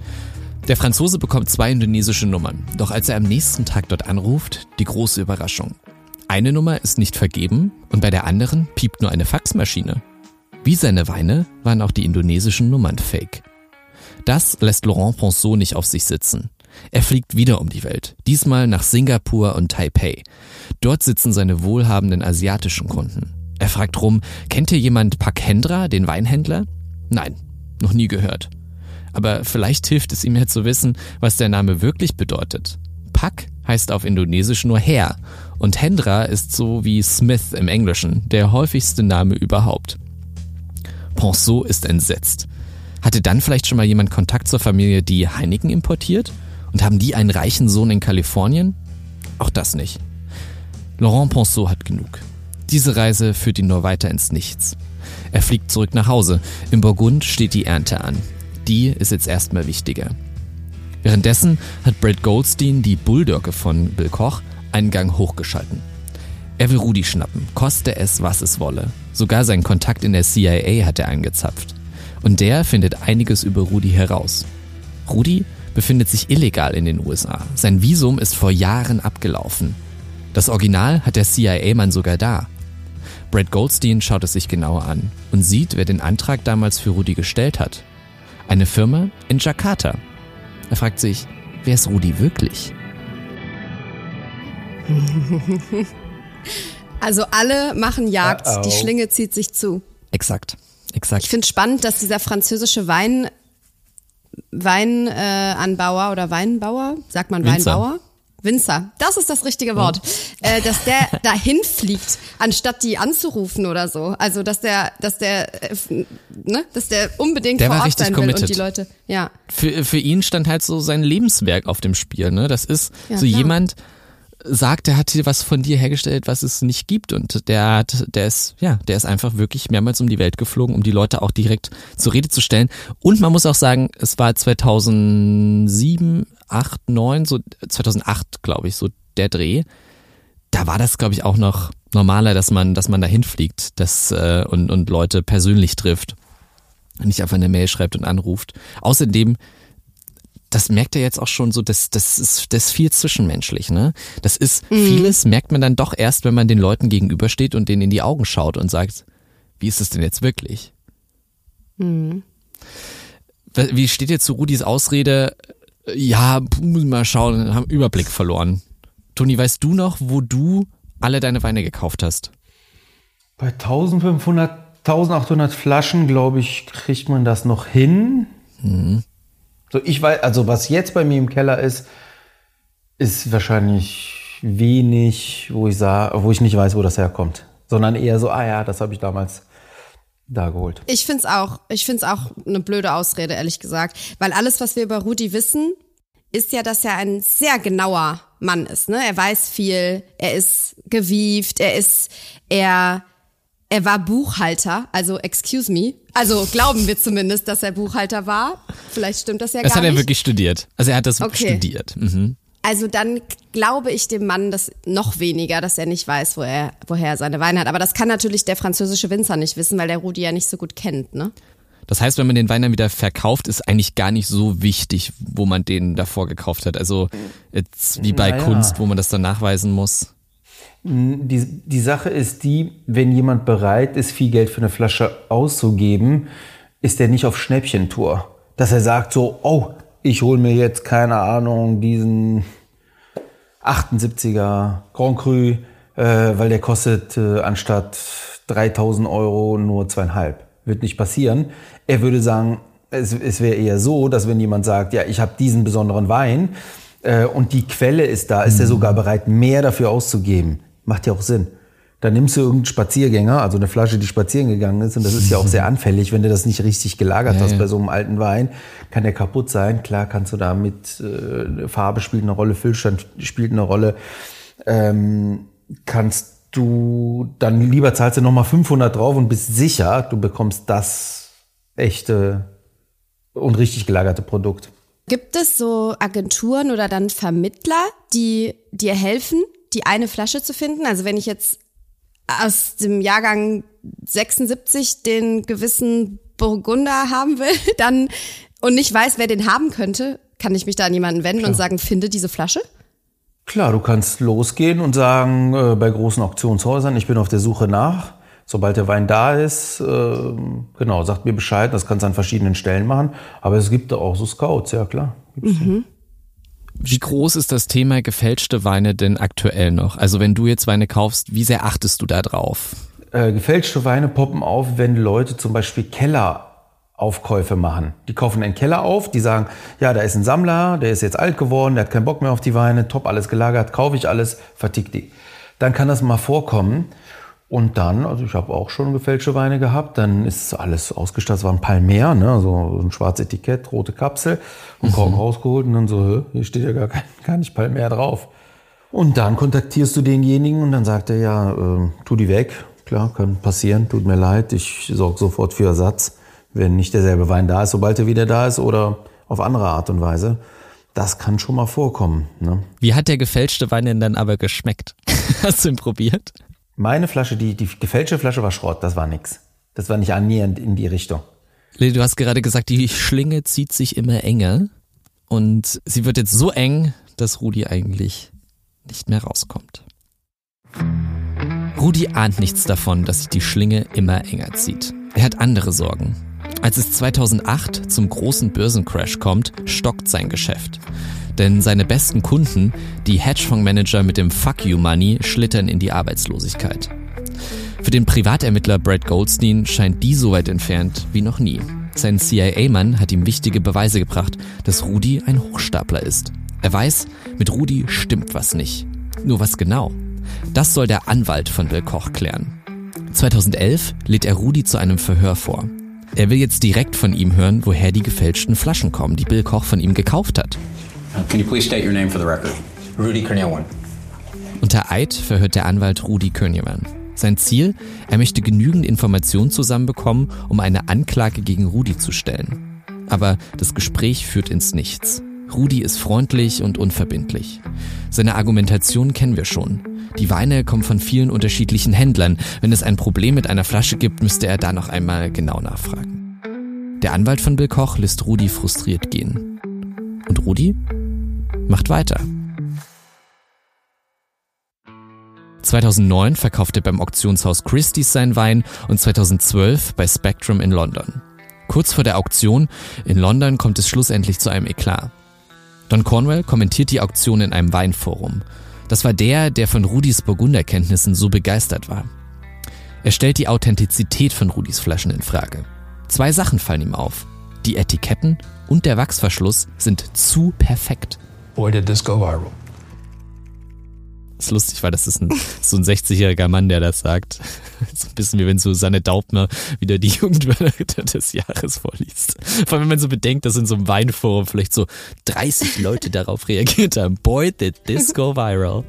Der Franzose bekommt zwei indonesische Nummern. Doch als er am nächsten Tag dort anruft, die große Überraschung. Eine Nummer ist nicht vergeben und bei der anderen piept nur eine Faxmaschine. Wie seine Weine waren auch die indonesischen Nummern fake. Das lässt Laurent Ponceau nicht auf sich sitzen. Er fliegt wieder um die Welt, diesmal nach Singapur und Taipei. Dort sitzen seine wohlhabenden asiatischen Kunden. Er fragt rum, kennt hier jemand Pakhendra, den Weinhändler? Nein, noch nie gehört. Aber vielleicht hilft es ihm ja zu wissen, was der Name wirklich bedeutet. Pak heißt auf Indonesisch nur Herr und Hendra ist so wie Smith im Englischen, der häufigste Name überhaupt. Ponceau ist entsetzt. Hatte dann vielleicht schon mal jemand Kontakt zur Familie, die Heineken importiert? Und haben die einen reichen Sohn in Kalifornien? Auch das nicht. Laurent Ponceau hat genug. Diese Reise führt ihn nur weiter ins Nichts. Er fliegt zurück nach Hause. Im Burgund steht die Ernte an. Die ist jetzt erstmal wichtiger. Währenddessen hat Brad Goldstein, die Bulldogge von Bill Koch, einen Gang hochgeschalten. Er will Rudi schnappen, koste es, was es wolle. Sogar seinen Kontakt in der C I A hat er angezapft. Und der findet einiges über Rudi heraus. Rudi befindet sich illegal in den U S A. Sein Visum ist vor Jahren abgelaufen. Das Original hat der C I A-Mann sogar da. Brad Goldstein schaut es sich genauer an und sieht, wer den Antrag damals für Rudi gestellt hat. Eine Firma in Jakarta. Er fragt sich, wer ist Rudi wirklich? Also alle machen Jagd, Uh-oh. die Schlinge zieht sich zu. Exakt, exakt. Ich finde spannend, dass dieser französische Wein Weinanbauer äh, oder Weinbauer, sagt man Winzer. Weinbauer? Winzer, das ist das richtige Wort, ja. äh, dass der dahin fliegt, anstatt die anzurufen oder so. Also dass der, dass der, äh, ne, dass der unbedingt der vor war Ort richtig sein committed. will und die Leute, ja. Für, für ihn stand halt so sein Lebenswerk auf dem Spiel, ne? Das ist Ja, so klar. jemand sagt, der hat hier was von dir hergestellt, was es nicht gibt, und der hat, der ist, ja, der ist einfach wirklich mehrmals um die Welt geflogen, um die Leute auch direkt zur Rede zu stellen. Und man muss auch sagen, es war zweitausendsieben, acht, neun, so zweitausendacht, glaube ich, so der Dreh. Da war das, glaube ich, auch noch normaler, dass man, dass man da hinfliegt, das äh, und und Leute persönlich trifft, nicht einfach eine Mail schreibt und anruft. Außerdem, das merkt er jetzt auch schon so, das, das ist, das ist viel zwischenmenschlich, ne? Das ist, mhm. vieles merkt man dann doch erst, wenn man den Leuten gegenübersteht und denen in die Augen schaut und sagt, wie ist es denn jetzt wirklich? Mhm. Wie steht jetzt zu Rudis Ausrede, ja, muss mal schauen, haben Überblick verloren. Toni, weißt du noch, wo du alle deine Weine gekauft hast? Bei eintausendfünfhundert, eintausendachthundert Flaschen, glaube ich, kriegt man das noch hin. Mhm. So, ich weiß, also was jetzt bei mir im Keller ist, ist wahrscheinlich wenig, wo ich sah, wo ich nicht weiß, wo das herkommt, sondern eher so, ah ja, das habe ich damals da geholt. Ich find's auch, ich find's auch eine blöde Ausrede, ehrlich gesagt, weil alles, was wir über Rudi wissen, ist ja, dass er ein sehr genauer Mann ist, ne? Er weiß viel, er ist gewieft, er ist, er, er war Buchhalter, also excuse me, also glauben wir zumindest, dass er Buchhalter war. Vielleicht stimmt das ja Das gar hat er nicht. wirklich studiert. Also er hat das Okay. studiert. Mhm. Also dann glaube ich dem Mann das noch weniger, dass er nicht weiß, wo er, woher er seine Weine hat. Aber das kann natürlich der französische Winzer nicht wissen, weil der Rudi ja nicht so gut kennt, ne? Das heißt, wenn man den Wein dann wieder verkauft, ist eigentlich gar nicht so wichtig, wo man den davor gekauft hat. Also jetzt wie bei Naja. Kunst, wo man das dann nachweisen muss. Die, die Sache ist die, wenn jemand bereit ist, viel Geld für eine Flasche auszugeben, ist er nicht auf Schnäppchentour. Dass er sagt so, oh, ich hole mir jetzt, keine Ahnung, diesen achtundsiebziger Grand Cru, äh, weil der kostet äh, anstatt dreitausend Euro nur zweieinhalb. Wird nicht passieren. Er würde sagen, es, es wäre eher so, dass wenn jemand sagt, ja, ich habe diesen besonderen Wein äh, und die Quelle ist da, ist mhm. er sogar bereit, mehr dafür auszugeben. Macht ja auch Sinn. Dann nimmst du irgendeinen Spaziergänger, also eine Flasche, die spazieren gegangen ist, und das ist ja auch sehr anfällig, wenn du das nicht richtig gelagert ja, hast ja. bei so einem alten Wein, kann der kaputt sein. Klar kannst du da mit, äh, Farbe spielt eine Rolle, Füllstand spielt eine Rolle, ähm, kannst du dann lieber zahlst du nochmal fünfhundert drauf und bist sicher, du bekommst das echte und richtig gelagerte Produkt. Gibt es so Agenturen oder dann Vermittler, die dir helfen, die eine Flasche zu finden? Also wenn ich jetzt aus dem Jahrgang sechsundsiebzig den gewissen Burgunder haben will, dann und nicht weiß, wer den haben könnte, kann ich mich da an jemanden wenden Klar. und sagen, finde diese Flasche? Klar, du kannst losgehen und sagen, äh, bei großen Auktionshäusern, ich bin auf der Suche nach. Sobald der Wein da ist, äh, genau, sagt mir Bescheid. Das kannst du an verschiedenen Stellen machen. Aber es gibt auch so Scouts, ja klar. Mhm. Wie groß ist das Thema gefälschte Weine denn aktuell noch? Also wenn du jetzt Weine kaufst, wie sehr achtest du da drauf? Äh, gefälschte Weine poppen auf, wenn Leute zum Beispiel Kelleraufkäufe machen. Die kaufen einen Keller auf, die sagen, ja, da ist ein Sammler, der ist jetzt alt geworden, der hat keinen Bock mehr auf die Weine, top, alles gelagert, kaufe ich alles, vertick die. Dann kann das mal vorkommen. Und dann, also ich habe auch schon gefälschte Weine gehabt, dann ist alles ausgestattet, es war ein Palmer, ne, so ein schwarzes Etikett, rote Kapsel und Korken mhm. rausgeholt und dann so, hier steht ja gar, kein, gar nicht Palmer drauf. Und dann kontaktierst du denjenigen und dann sagt er, ja, äh, tu die weg, klar, kann passieren, tut mir leid, ich sorge sofort für Ersatz, wenn nicht derselbe Wein da ist, sobald er wieder da ist oder auf andere Art und Weise. Das kann schon mal vorkommen. Ne? Wie hat der gefälschte Wein denn dann aber geschmeckt? Hast du ihn probiert? Meine Flasche, die, die gefälschte Flasche war Schrott, das war nix. Das war nicht annähernd in die Richtung. Lili, du hast gerade gesagt, die Schlinge zieht sich immer enger und sie wird jetzt so eng, dass Rudi eigentlich nicht mehr rauskommt. Rudi ahnt nichts davon, dass sich die Schlinge immer enger zieht. Er hat andere Sorgen. Als es zweitausendacht zum großen Börsencrash kommt, stockt sein Geschäft. Denn seine besten Kunden, die Hedgefondsmanager mit dem Fuck You Money, schlittern in die Arbeitslosigkeit. Für den Privatermittler Brad Goldstein scheint die so weit entfernt wie noch nie. Sein C I A-Mann hat ihm wichtige Beweise gebracht, dass Rudi ein Hochstapler ist. Er weiß, mit Rudi stimmt was nicht. Nur was genau? Das soll der Anwalt von Bill Koch klären. zweitausendelf lädt er Rudi zu einem Verhör vor. Er will jetzt direkt von ihm hören, woher die gefälschten Flaschen kommen, die Bill Koch von ihm gekauft hat. Can you please state your name for the record? Rudy Kurniawan. Unter Eid verhört der Anwalt Rudy Kurniawan. Sein Ziel? Er möchte genügend Informationen zusammenbekommen, um eine Anklage gegen Rudi zu stellen. Aber das Gespräch führt ins Nichts. Rudi ist freundlich und unverbindlich. Seine Argumentation kennen wir schon. Die Weine kommen von vielen unterschiedlichen Händlern. Wenn es ein Problem mit einer Flasche gibt, müsste er da noch einmal genau nachfragen. Der Anwalt von Bill Koch lässt Rudi frustriert gehen. Und Rudi macht weiter. zweitausendneun verkauft er beim Auktionshaus Christie's seinen Wein und zweitausendzwölf bei Spectrum in London. Kurz vor der Auktion in London kommt es schlussendlich zu einem Eklat. Don Cornwell kommentiert die Auktion in einem Weinforum. Das war der, der von Rudis Burgunderkenntnissen so begeistert war. Er stellt die Authentizität von Rudis Flaschen in Frage. Zwei Sachen fallen ihm auf. Die Etiketten und der Wachsverschluss sind zu perfekt. Boy, did this go viral. Das ist lustig, weil das ist ein, so ein sechzigjähriger Mann, der das sagt. So ein bisschen wie wenn Susanne Daubner wieder die Jugendwörter des Jahres vorliest. Vor allem, wenn man so bedenkt, dass in so einem Weinforum vielleicht so dreißig Leute darauf reagiert haben. Boy, did this go viral.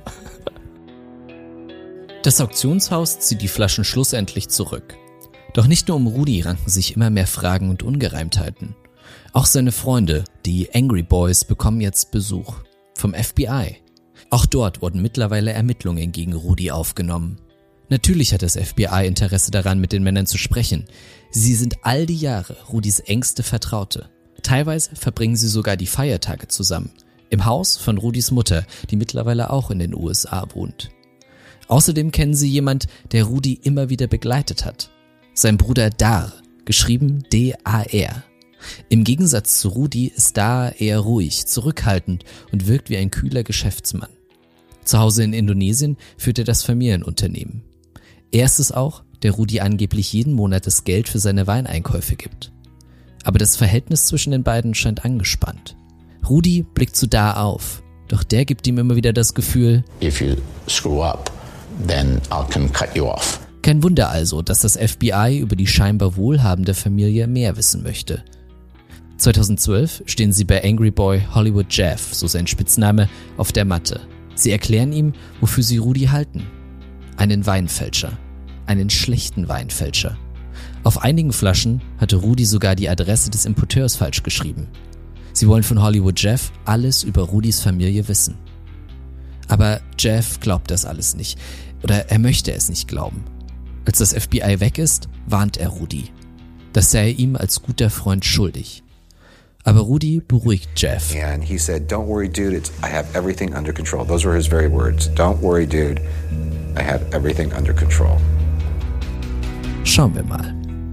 Das Auktionshaus zieht die Flaschen schlussendlich zurück. Doch nicht nur um Rudi ranken sich immer mehr Fragen und Ungereimtheiten. Auch seine Freunde, die Angry Boys, bekommen jetzt Besuch. Vom F B I. Auch dort wurden mittlerweile Ermittlungen gegen Rudi aufgenommen. Natürlich hat das F B I Interesse daran, mit den Männern zu sprechen. Sie sind all die Jahre Rudis engste Vertraute. Teilweise verbringen sie sogar die Feiertage zusammen. Im Haus von Rudis Mutter, die mittlerweile auch in den U S A wohnt. Außerdem kennen sie jemand, der Rudi immer wieder begleitet hat. Sein Bruder Dar, geschrieben D A R. Im Gegensatz zu Rudi ist Dar eher ruhig, zurückhaltend und wirkt wie ein kühler Geschäftsmann. Zu Hause in Indonesien führt er das Familienunternehmen. Er ist es auch, der Rudi angeblich jeden Monat das Geld für seine Weineinkäufe gibt. Aber das Verhältnis zwischen den beiden scheint angespannt. Rudi blickt zu Dar auf, doch der gibt ihm immer wieder das Gefühl, If you screw up, then I can cut you off. Kein Wunder also, dass das F B I über die scheinbar wohlhabende Familie mehr wissen möchte. zweitausendzwölf stehen sie bei Angry Boy Hollywood Jeff, so sein Spitzname, auf der Matte. Sie erklären ihm, wofür sie Rudi halten. Einen Weinfälscher. Einen schlechten Weinfälscher. Auf einigen Flaschen hatte Rudi sogar die Adresse des Importeurs falsch geschrieben. Sie wollen von Hollywood Jeff alles über Rudis Familie wissen. Aber Jeff glaubt das alles nicht. Oder er möchte es nicht glauben. Als das F B I weg ist, warnt er Rudi. Das sei er ihm als guter Freund schuldig. Aber Rudi beruhigt Jeff. And he said, "Don't worry, dude. It's, I have everything under control." Those were his very words. "Don't worry, dude. I have everything under control." Schauen wir mal.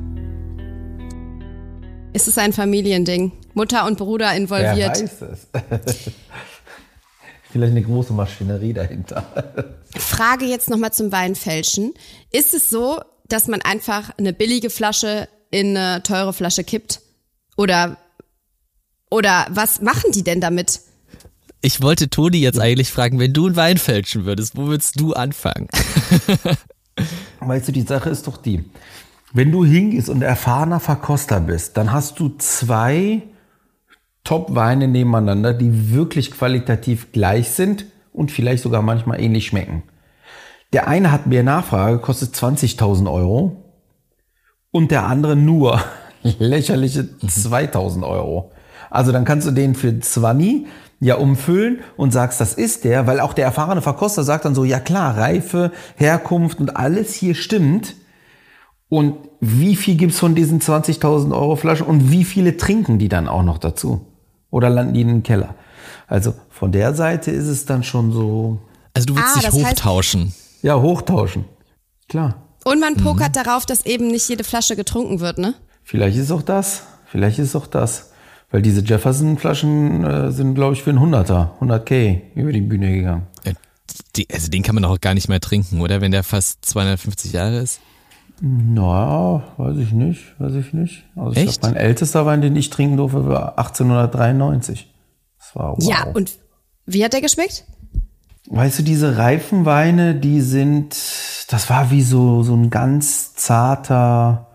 Ist es ein Familiending? Mutter und Bruder involviert? Wer weiß es? Vielleicht eine große Maschinerie dahinter. Frage jetzt nochmal zum Weinfälschen. Ist es so, dass man einfach eine billige Flasche in eine teure Flasche kippt? Oder Oder was machen die denn damit? Ich wollte Toni jetzt eigentlich fragen, wenn du einen Wein fälschen würdest, wo würdest du anfangen? Weißt du, die Sache ist doch die, wenn du hingehst und erfahrener Verkoster bist, dann hast du zwei Top-Weine nebeneinander, die wirklich qualitativ gleich sind und vielleicht sogar manchmal ähnlich schmecken. Der eine hat mehr Nachfrage, kostet zwanzigtausend Euro und der andere nur lächerliche zweitausend Euro. Also dann kannst du den für zwanzig ja umfüllen und sagst, das ist der, weil auch der erfahrene Verkoster sagt dann so, ja klar, Reife, Herkunft und alles hier stimmt. Und wie viel gibt's von diesen zwanzigtausend Euro Flaschen und wie viele trinken die dann auch noch dazu? Oder landen die in den Keller? Also von der Seite ist es dann schon so... Also du willst ah, dich hochtauschen. Heißt, ja, hochtauschen. Klar. Und man pokert mhm. darauf, dass eben nicht jede Flasche getrunken wird, ne? Vielleicht ist auch das. Vielleicht ist auch das. Weil diese Jefferson-Flaschen äh, sind, glaube ich, für einen Hunderter, hundert K über die Bühne gegangen. Die, also den kann man doch auch gar nicht mehr trinken, oder? Wenn der fast zweihundertfünfzig Jahre ist? Na, weiß ich nicht, weiß ich nicht. Also ich Echt? glaub, mein ältester Wein, den ich trinken durfte, war achtzehnhundertdreiundneunzig. Das war wow. Ja, und wie hat der geschmeckt? Weißt du, diese reifen Weine, die sind, das war wie so, so ein ganz zarter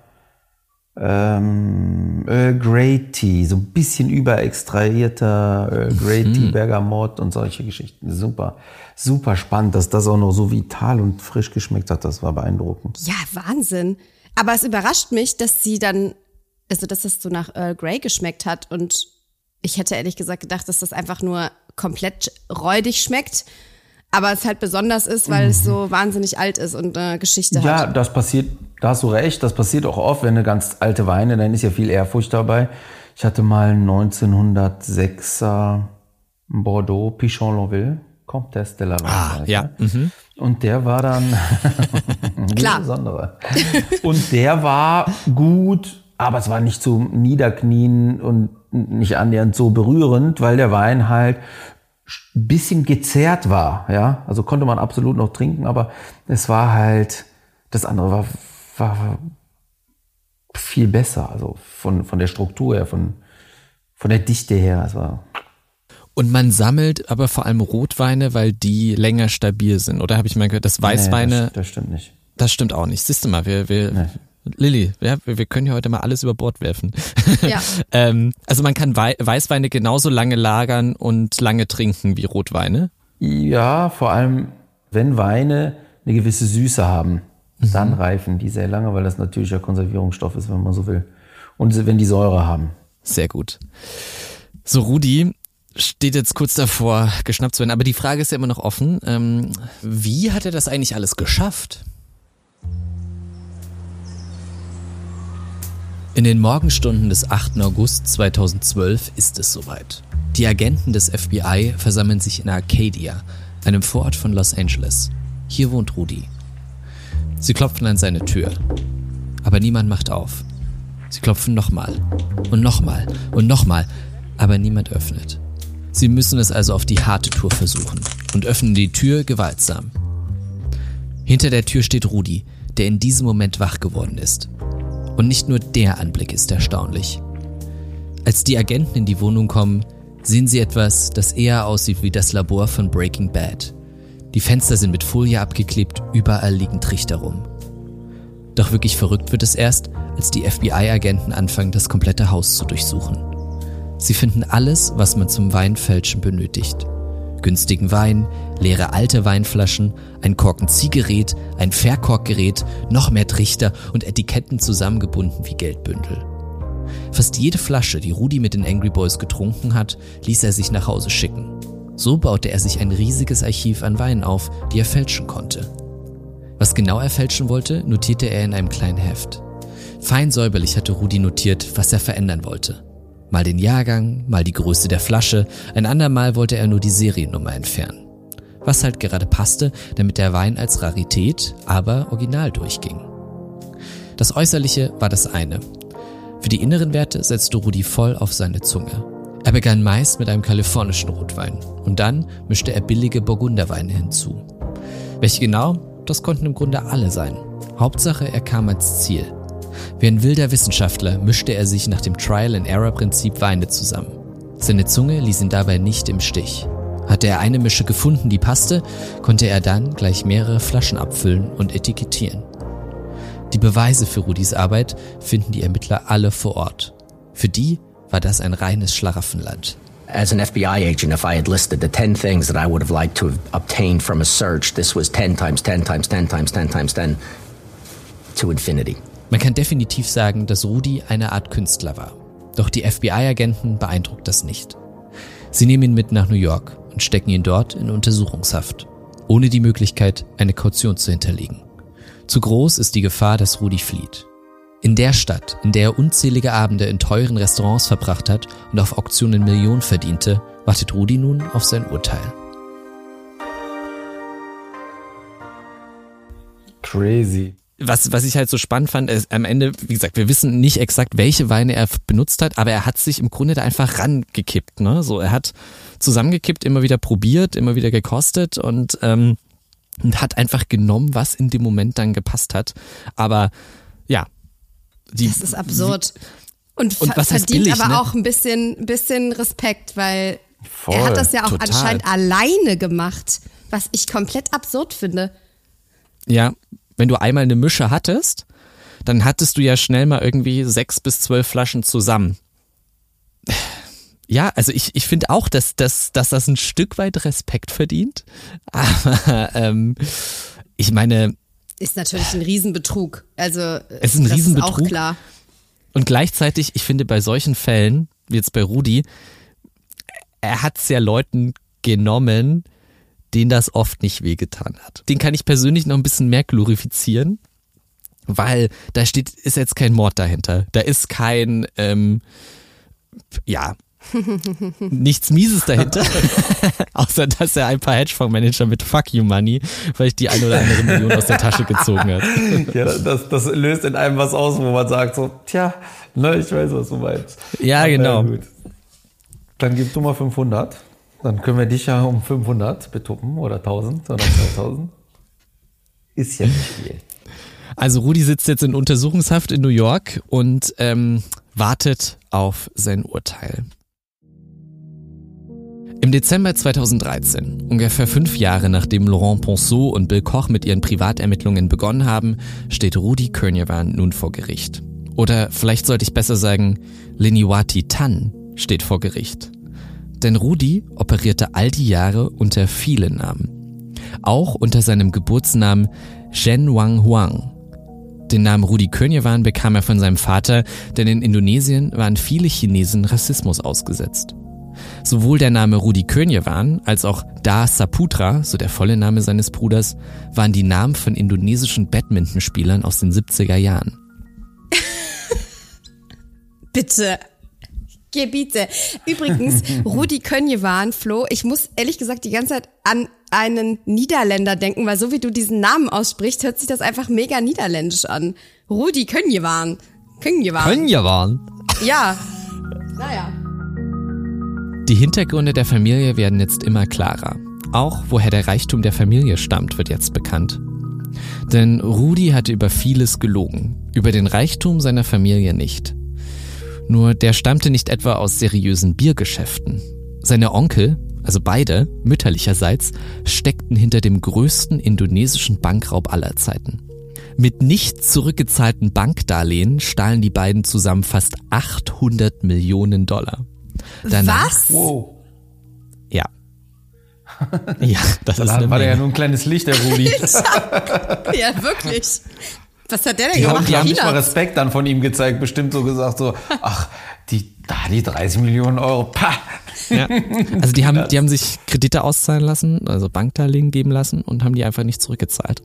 ähm, Earl Grey Tea, so ein bisschen überextrahierter Earl Grey Tea, mhm. Bergamott und solche Geschichten. Super, super spannend, dass das auch noch so vital und frisch geschmeckt hat. Das war beeindruckend. Ja, Wahnsinn. Aber es überrascht mich, dass sie dann, also dass das so nach Earl Grey geschmeckt hat, und ich hätte ehrlich gesagt gedacht, dass das einfach nur komplett räudig schmeckt. Aber es halt besonders ist, weil mhm. es so wahnsinnig alt ist und eine Geschichte ja, hat. Ja, das passiert, da hast du recht, das passiert auch oft, wenn eine ganz alte Weine, dann ist ja viel Ehrfurcht dabei. Ich hatte mal neunzehnhundertsechser Bordeaux Pichon Longueville, Comtesse de la Vallée. Ah, ja. Mhm. Und der war dann Klar. besondere. Und der war gut, aber es war nicht zum Niederknien und nicht annähernd so berührend, weil der Wein halt ein bisschen gezerrt war, ja, also konnte man absolut noch trinken, aber es war halt, das andere war, war viel besser, also von, von der Struktur her, von, von der Dichte her, es war. Und man sammelt aber vor allem Rotweine, weil die länger stabil sind, oder habe ich mal gehört, dass Weißweine. Nee, das, das stimmt nicht. Das stimmt auch nicht. Siehst du mal, wir, wir, nee. Lilly, ja, wir können hier heute mal alles über Bord werfen. Ja. ähm, also man kann Wei- Weißweine genauso lange lagern und lange trinken wie Rotweine? Ja, vor allem, wenn Weine eine gewisse Süße haben, mhm. dann reifen die sehr lange, weil das natürlicher Konservierungsstoff ist, wenn man so will. Und wenn die Säure haben. Sehr gut. So, Rudi steht jetzt kurz davor, geschnappt zu werden, aber die Frage ist ja immer noch offen. Ähm, wie hat er das eigentlich alles geschafft? In den Morgenstunden des achten August zweitausendzwölf ist es soweit. Die Agenten des F B I versammeln sich in Arcadia, einem Vorort von Los Angeles. Hier wohnt Rudi. Sie klopfen an seine Tür, aber niemand macht auf. Sie klopfen nochmal und nochmal und nochmal, aber niemand öffnet. Sie müssen es also auf die harte Tour versuchen und öffnen die Tür gewaltsam. Hinter der Tür steht Rudi, der in diesem Moment wach geworden ist. Und nicht nur der Anblick ist erstaunlich. Als die Agenten in die Wohnung kommen, sehen sie etwas, das eher aussieht wie das Labor von Breaking Bad. Die Fenster sind mit Folie abgeklebt, überall liegen Trichter rum. Doch wirklich verrückt wird es erst, als die F B I-Agenten anfangen, das komplette Haus zu durchsuchen. Sie finden alles, was man zum Weinfälschen benötigt. Günstigen Wein, leere alte Weinflaschen, ein Korkenziehgerät, ein Verkorkgerät, noch mehr Trichter und Etiketten zusammengebunden wie Geldbündel. Fast jede Flasche, die Rudi mit den Angry Boys getrunken hat, ließ er sich nach Hause schicken. So baute er sich ein riesiges Archiv an Weinen auf, die er fälschen konnte. Was genau er fälschen wollte, notierte er in einem kleinen Heft. Fein säuberlich hatte Rudi notiert, was er verändern wollte. Mal den Jahrgang, mal die Größe der Flasche, ein andermal wollte er nur die Seriennummer entfernen. Was halt gerade passte, damit der Wein als Rarität, aber original durchging. Das Äußerliche war das eine. Für die inneren Werte setzte Rudi voll auf seine Zunge. Er begann meist mit einem kalifornischen Rotwein und dann mischte er billige Burgunderweine hinzu. Welche genau? Das konnten im Grunde alle sein. Hauptsache, er kam ans Ziel. Wie ein wilder Wissenschaftler mischte er sich nach dem Trial-and-Error-Prinzip Weine zusammen. Seine Zunge ließ ihn dabei nicht im Stich. Hatte er eine Mische gefunden, die passte, konnte er dann gleich mehrere Flaschen abfüllen und etikettieren. Die Beweise für Rudis Arbeit finden die Ermittler alle vor Ort. Für die war das ein reines Schlaraffenland. As an F B I agent, if I had listed the ten things that I would have liked to have obtained from a search, this was ten times ten times ten times ten times ten to infinity. Man kann definitiv sagen, dass Rudi eine Art Künstler war. Doch die F B I-Agenten beeindruckt das nicht. Sie nehmen ihn mit nach New York und stecken ihn dort in Untersuchungshaft, ohne die Möglichkeit, eine Kaution zu hinterlegen. Zu groß ist die Gefahr, dass Rudi flieht. In der Stadt, in der er unzählige Abende in teuren Restaurants verbracht hat und auf Auktionen Millionen verdiente, wartet Rudi nun auf sein Urteil. Crazy. Was, was ich halt so spannend fand, ist am Ende, wie gesagt, wir wissen nicht exakt, welche Weine er benutzt hat, aber er hat sich im Grunde da einfach rangekippt, ne? So, er hat zusammengekippt, immer wieder probiert, immer wieder gekostet und ähm, und hat einfach genommen, was in dem Moment dann gepasst hat. Aber ja. Die, das ist absurd. Und, und was verdient billig, aber ne? auch ein bisschen, bisschen Respekt, weil Voll, er hat das ja auch total. anscheinend alleine gemacht, was ich komplett absurd finde. Ja, wenn du einmal eine Mische hattest, dann hattest du ja schnell mal irgendwie sechs bis zwölf Flaschen zusammen. Ja, also ich, ich finde auch, dass, dass, dass das ein Stück weit Respekt verdient. Aber ähm, ich meine... Ist natürlich ein Riesenbetrug. Also es ist ein das Riesenbetrug. Ist auch klar. Und gleichzeitig, ich finde bei solchen Fällen, wie jetzt bei Rudi, er hat es ja Leuten genommen, denen das oft nicht wehgetan hat. Den kann ich persönlich noch ein bisschen mehr glorifizieren, weil da steht, ist jetzt kein Mord dahinter. Da ist kein, ähm, ja, nichts Mieses dahinter. Außer, dass er ein paar Hedgefondsmanager mit Fuck You Money vielleicht die eine oder andere Million aus der Tasche gezogen hat. Ja, das, das löst in einem was aus, wo man sagt so, tja, ne, ich weiß, was du meinst. Ja, Aber genau. Gut. Dann gib du mal fünfhundert. Dann können wir dich ja um fünfhundert betuppen oder tausend oder zweitausend. Ist ja nicht viel. Also Rudi sitzt jetzt in Untersuchungshaft in New York und ähm, wartet auf sein Urteil. Im Dezember zweitausenddreizehn, ungefähr fünf Jahre nachdem Laurent Ponceau und Bill Koch mit ihren Privatermittlungen begonnen haben, steht Rudi Kurniawan nun vor Gericht. Oder vielleicht sollte ich besser sagen, Liniwati Tan steht vor Gericht. Denn Rudi operierte all die Jahre unter vielen Namen. Auch unter seinem Geburtsnamen Zhen Wang Huang. Den Namen Rudi Kurniawan bekam er von seinem Vater, denn in Indonesien waren viele Chinesen Rassismus ausgesetzt. Sowohl der Name Rudi Kurniawan als auch Da Saputra, so der volle Name seines Bruders, waren die Namen von indonesischen Badmintonspielern aus den siebziger Jahren. Bitte. Gebiete. Übrigens, Rudi Kurniawan, Flo, ich muss ehrlich gesagt die ganze Zeit an einen Niederländer denken, weil so wie du diesen Namen aussprichst, hört sich das einfach mega niederländisch an. Rudi Kurniawan. Kurniawan. Kurniawan? Ja. Naja. Die Hintergründe der Familie werden jetzt immer klarer. Auch woher der Reichtum der Familie stammt, wird jetzt bekannt. Denn Rudi hatte über vieles gelogen, über den Reichtum seiner Familie nicht. Nur der stammte nicht etwa aus seriösen Biergeschäften. Seine Onkel, also beide, mütterlicherseits, steckten hinter dem größten indonesischen Bankraub aller Zeiten. Mit nicht zurückgezahlten Bankdarlehen stahlen die beiden zusammen fast achthundert Millionen Dollar. Danach, Was? Wow. Ja. Ja, das da ist eine war der ja Menge. nur ein kleines Licht, der Rudi. Ja, wirklich. Was hat der denn Die haben, gemacht? die haben nicht mal Peanuts? Respekt dann von ihm gezeigt, bestimmt so gesagt so, ach, die, da die dreißig Millionen Euro, pah. Ja. Also die haben, die haben sich Kredite auszahlen lassen, also Bankdarlehen geben lassen und haben die einfach nicht zurückgezahlt.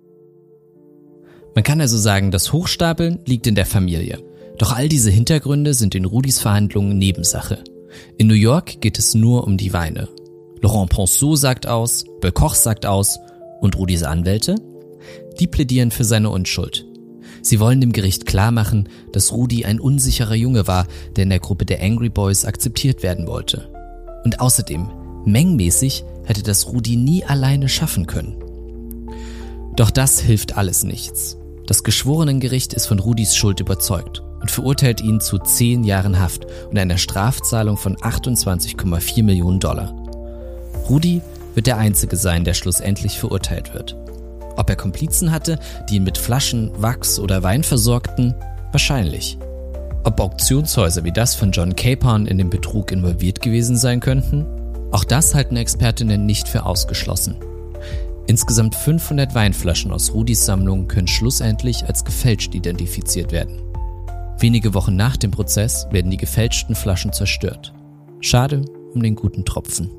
Man kann also sagen, das Hochstapeln liegt in der Familie. Doch all diese Hintergründe sind in Rudis Verhandlungen Nebensache. In New York geht es nur um die Weine. Laurent Ponceau sagt aus, Bill Koch sagt aus und Rudis Anwälte? Die plädieren für seine Unschuld. Sie wollen dem Gericht klarmachen, dass Rudi ein unsicherer Junge war, der in der Gruppe der Angry Boys akzeptiert werden wollte. Und außerdem, mengenmäßig hätte das Rudi nie alleine schaffen können. Doch das hilft alles nichts. Das Geschworenengericht ist von Rudis Schuld überzeugt und verurteilt ihn zu zehn Jahren Haft und einer Strafzahlung von achtundzwanzig Komma vier Millionen Dollar. Rudi wird der Einzige sein, der schlussendlich verurteilt wird. Ob er Komplizen hatte, die ihn mit Flaschen, Wachs oder Wein versorgten? Wahrscheinlich. Ob Auktionshäuser wie das von John Capon in dem Betrug involviert gewesen sein könnten? Auch das halten Expertinnen nicht für ausgeschlossen. Insgesamt fünfhundert Weinflaschen aus Rudis Sammlung können schlussendlich als gefälscht identifiziert werden. Wenige Wochen nach dem Prozess werden die gefälschten Flaschen zerstört. Schade um den guten Tropfen.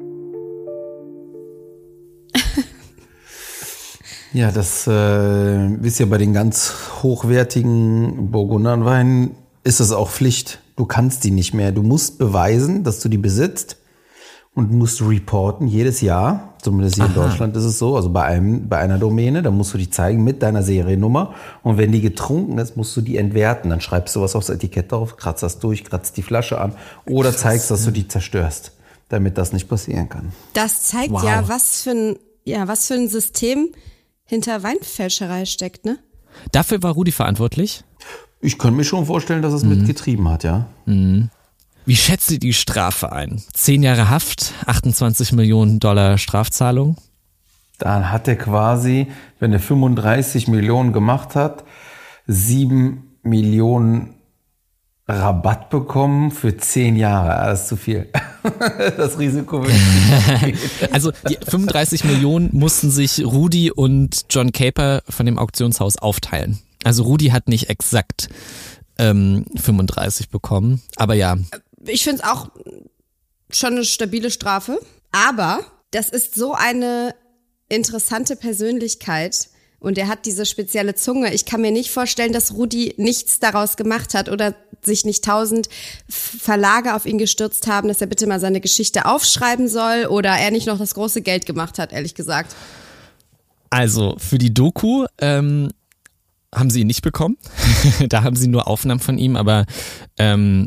Ja, das äh, wisst ihr, bei den ganz hochwertigen Burgunderweinen ist es auch Pflicht. Du kannst die nicht mehr. Du musst beweisen, dass du die besitzt und musst reporten jedes Jahr. Zumindest hier Aha. in Deutschland ist es so. Also bei einem, bei einer Domäne, da musst du die zeigen mit deiner Seriennummer. Und wenn die getrunken ist, musst du die entwerten. Dann schreibst du was aufs Etikett drauf, kratzt das durch, kratzt die Flasche an oder Krass, zeigst, dass du die zerstörst, damit das nicht passieren kann. Das zeigt wow. ja, was für ein ja, was für ein System hinter Weinfälscherei steckt, ne? Dafür war Rudi verantwortlich? Ich könnte mir schon vorstellen, dass es mhm. mitgetrieben hat, ja. Mhm. Wie schätzt ihr die Strafe ein? Zehn Jahre Haft, achtundzwanzig Millionen Dollar Strafzahlung? Dann hat er quasi, wenn er fünfunddreißig Millionen gemacht hat, sieben Millionen Rabatt bekommen für zehn Jahre. Das ist zu viel. Das Risiko wird nicht. Also die fünfunddreißig Millionen mussten sich Rudi und John Caper von dem Auktionshaus aufteilen. Also Rudi hat nicht exakt ähm, fünfunddreißig bekommen, aber ja. Ich finde es auch schon eine stabile Strafe, aber das ist so eine interessante Persönlichkeit und er hat diese spezielle Zunge. Ich kann mir nicht vorstellen, dass Rudi nichts daraus gemacht hat oder sich nicht tausend Verlage auf ihn gestürzt haben, dass er bitte mal seine Geschichte aufschreiben soll oder er nicht noch das große Geld gemacht hat, ehrlich gesagt. Also für die Doku ähm, haben sie ihn nicht bekommen. Da haben sie nur Aufnahmen von ihm, aber ähm,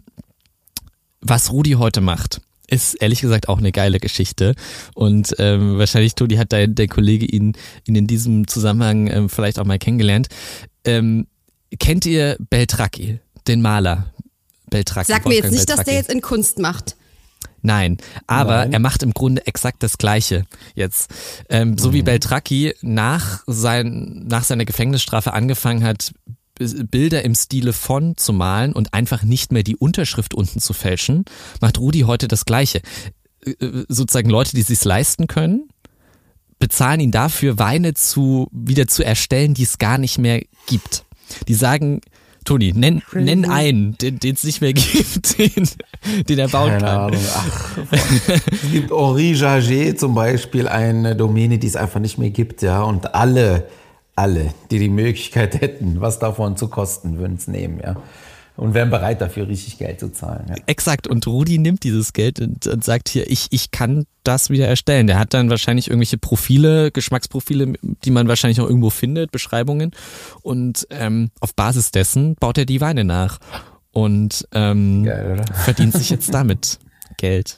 was Rudi heute macht, ist ehrlich gesagt auch eine geile Geschichte und ähm, wahrscheinlich, Toni, hat dein, der Kollege ihn, ihn in diesem Zusammenhang ähm, vielleicht auch mal kennengelernt. Ähm, kennt ihr Beltracchi, den Maler Beltracchi? Sag mir jetzt nicht, Beltracchi. Dass der jetzt in Kunst macht. Nein, aber Nein. er macht im Grunde exakt das Gleiche jetzt. Ähm, so mhm. wie Beltracchi nach, sein, nach seiner Gefängnisstrafe angefangen hat, Bilder im Stile von zu malen und einfach nicht mehr die Unterschrift unten zu fälschen, macht Rudi heute das Gleiche. Sozusagen Leute, die es sich leisten können, bezahlen ihn dafür, Weine zu wieder zu erstellen, die es gar nicht mehr gibt. Die sagen, Toni, nenn, nenn einen, den es nicht mehr gibt, den, den er bauen Keine kann. Ahnung. Ach, es gibt Henri Jager zum Beispiel, eine Domäne, die es einfach nicht mehr gibt, ja, und alle Alle, die die Möglichkeit hätten, was davon zu kosten, würden es nehmen, ja. Und wären bereit dafür, richtig Geld zu zahlen. Ja. Exakt. Und Rudi nimmt dieses Geld und, und sagt hier, ich, ich kann das wieder erstellen. Der hat dann wahrscheinlich irgendwelche Profile, Geschmacksprofile, die man wahrscheinlich auch irgendwo findet, Beschreibungen. Und ähm, auf Basis dessen baut er die Weine nach. Und ähm, Geil, oder? verdient sich jetzt damit Geld.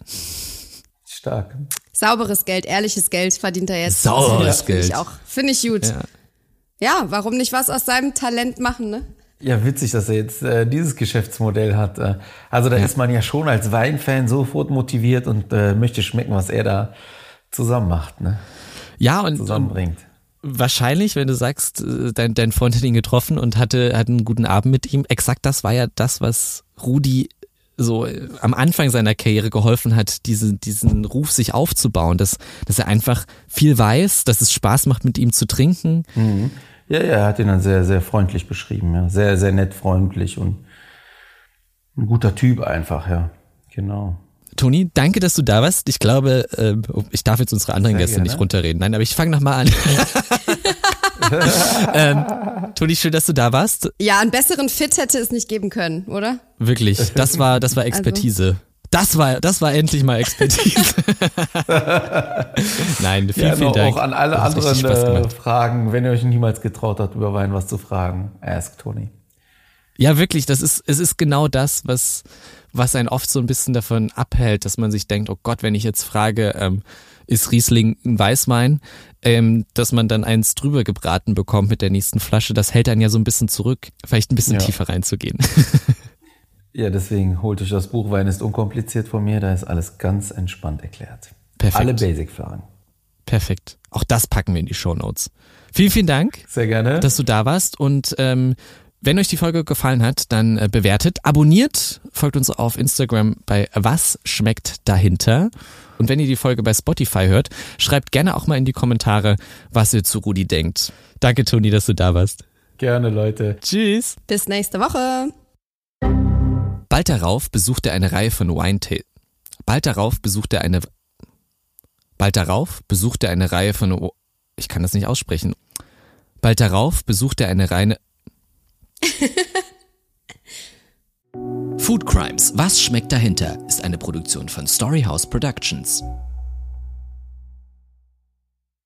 Stark. Sauberes Geld, ehrliches Geld verdient er jetzt. Sauberes ja, Geld. Finde ich auch. Finde ich gut. Ja. Ja, warum nicht was aus seinem Talent machen, ne? Ja, witzig, dass er jetzt äh, dieses Geschäftsmodell hat. Äh, also da ja. ist man ja schon als Weinfan sofort motiviert und äh, möchte schmecken, was er da zusammen macht, ne? Ja, und zusammenbringt. Wahrscheinlich, wenn du sagst, dein, dein Freund hat ihn getroffen und hatte, hatte einen guten Abend mit ihm, exakt das war ja das, was Rudi so am Anfang seiner Karriere geholfen hat, diese, diesen Ruf sich aufzubauen, dass, dass er einfach viel weiß, dass es Spaß macht, mit ihm zu trinken. Mhm. Ja, ja, er hat ihn dann sehr, sehr freundlich beschrieben, ja. Sehr, sehr nett, freundlich und ein guter Typ einfach, ja. Genau. Toni, danke, dass du da warst. Ich glaube, äh, ich darf jetzt unsere anderen sehr Gäste gerne. Nicht runterreden. Nein, aber ich fange nochmal an. ähm, Toni, schön, dass du da warst. Ja, einen besseren Fit hätte es nicht geben können, oder? Wirklich, das war, das war Expertise. Also. Das war, das war endlich mal Expertise. Nein, vielen, ja, vielen Dank. Auch an alle anderen äh, Fragen, wenn ihr euch niemals getraut habt, über Wein was zu fragen, ask Toni. Ja, wirklich, das ist, es ist genau das, was, was einen oft so ein bisschen davon abhält, dass man sich denkt, oh Gott, wenn ich jetzt frage, ähm, ist Riesling ein Weißwein, ähm, dass man dann eins drüber gebraten bekommt mit der nächsten Flasche, das hält einen ja so ein bisschen zurück, vielleicht ein bisschen ja. tiefer reinzugehen. Ja, deswegen holt euch das Buch Wein ist unkompliziert von mir, da ist alles ganz entspannt erklärt. Perfekt. Alle Basic-Fragen. Perfekt. Auch das packen wir in die Shownotes. Vielen, vielen Dank. Sehr gerne. Dass du da warst und ähm, wenn euch die Folge gefallen hat, dann äh, bewertet, abonniert, folgt uns auf Instagram bei Was schmeckt dahinter. Und wenn ihr die Folge bei Spotify hört, schreibt gerne auch mal in die Kommentare, was ihr zu Rudi denkt. Danke, Toni, dass du da warst. Gerne, Leute. Tschüss. Bis nächste Woche. Bald darauf besucht er eine Reihe von Wine Ta- Bald darauf besucht er eine Bald darauf besucht er eine Reihe von o- Ich kann das nicht aussprechen. Bald darauf besucht er eine Reihe Food Crimes. Was schmeckt dahinter? Ist eine Produktion von Storyhouse Productions.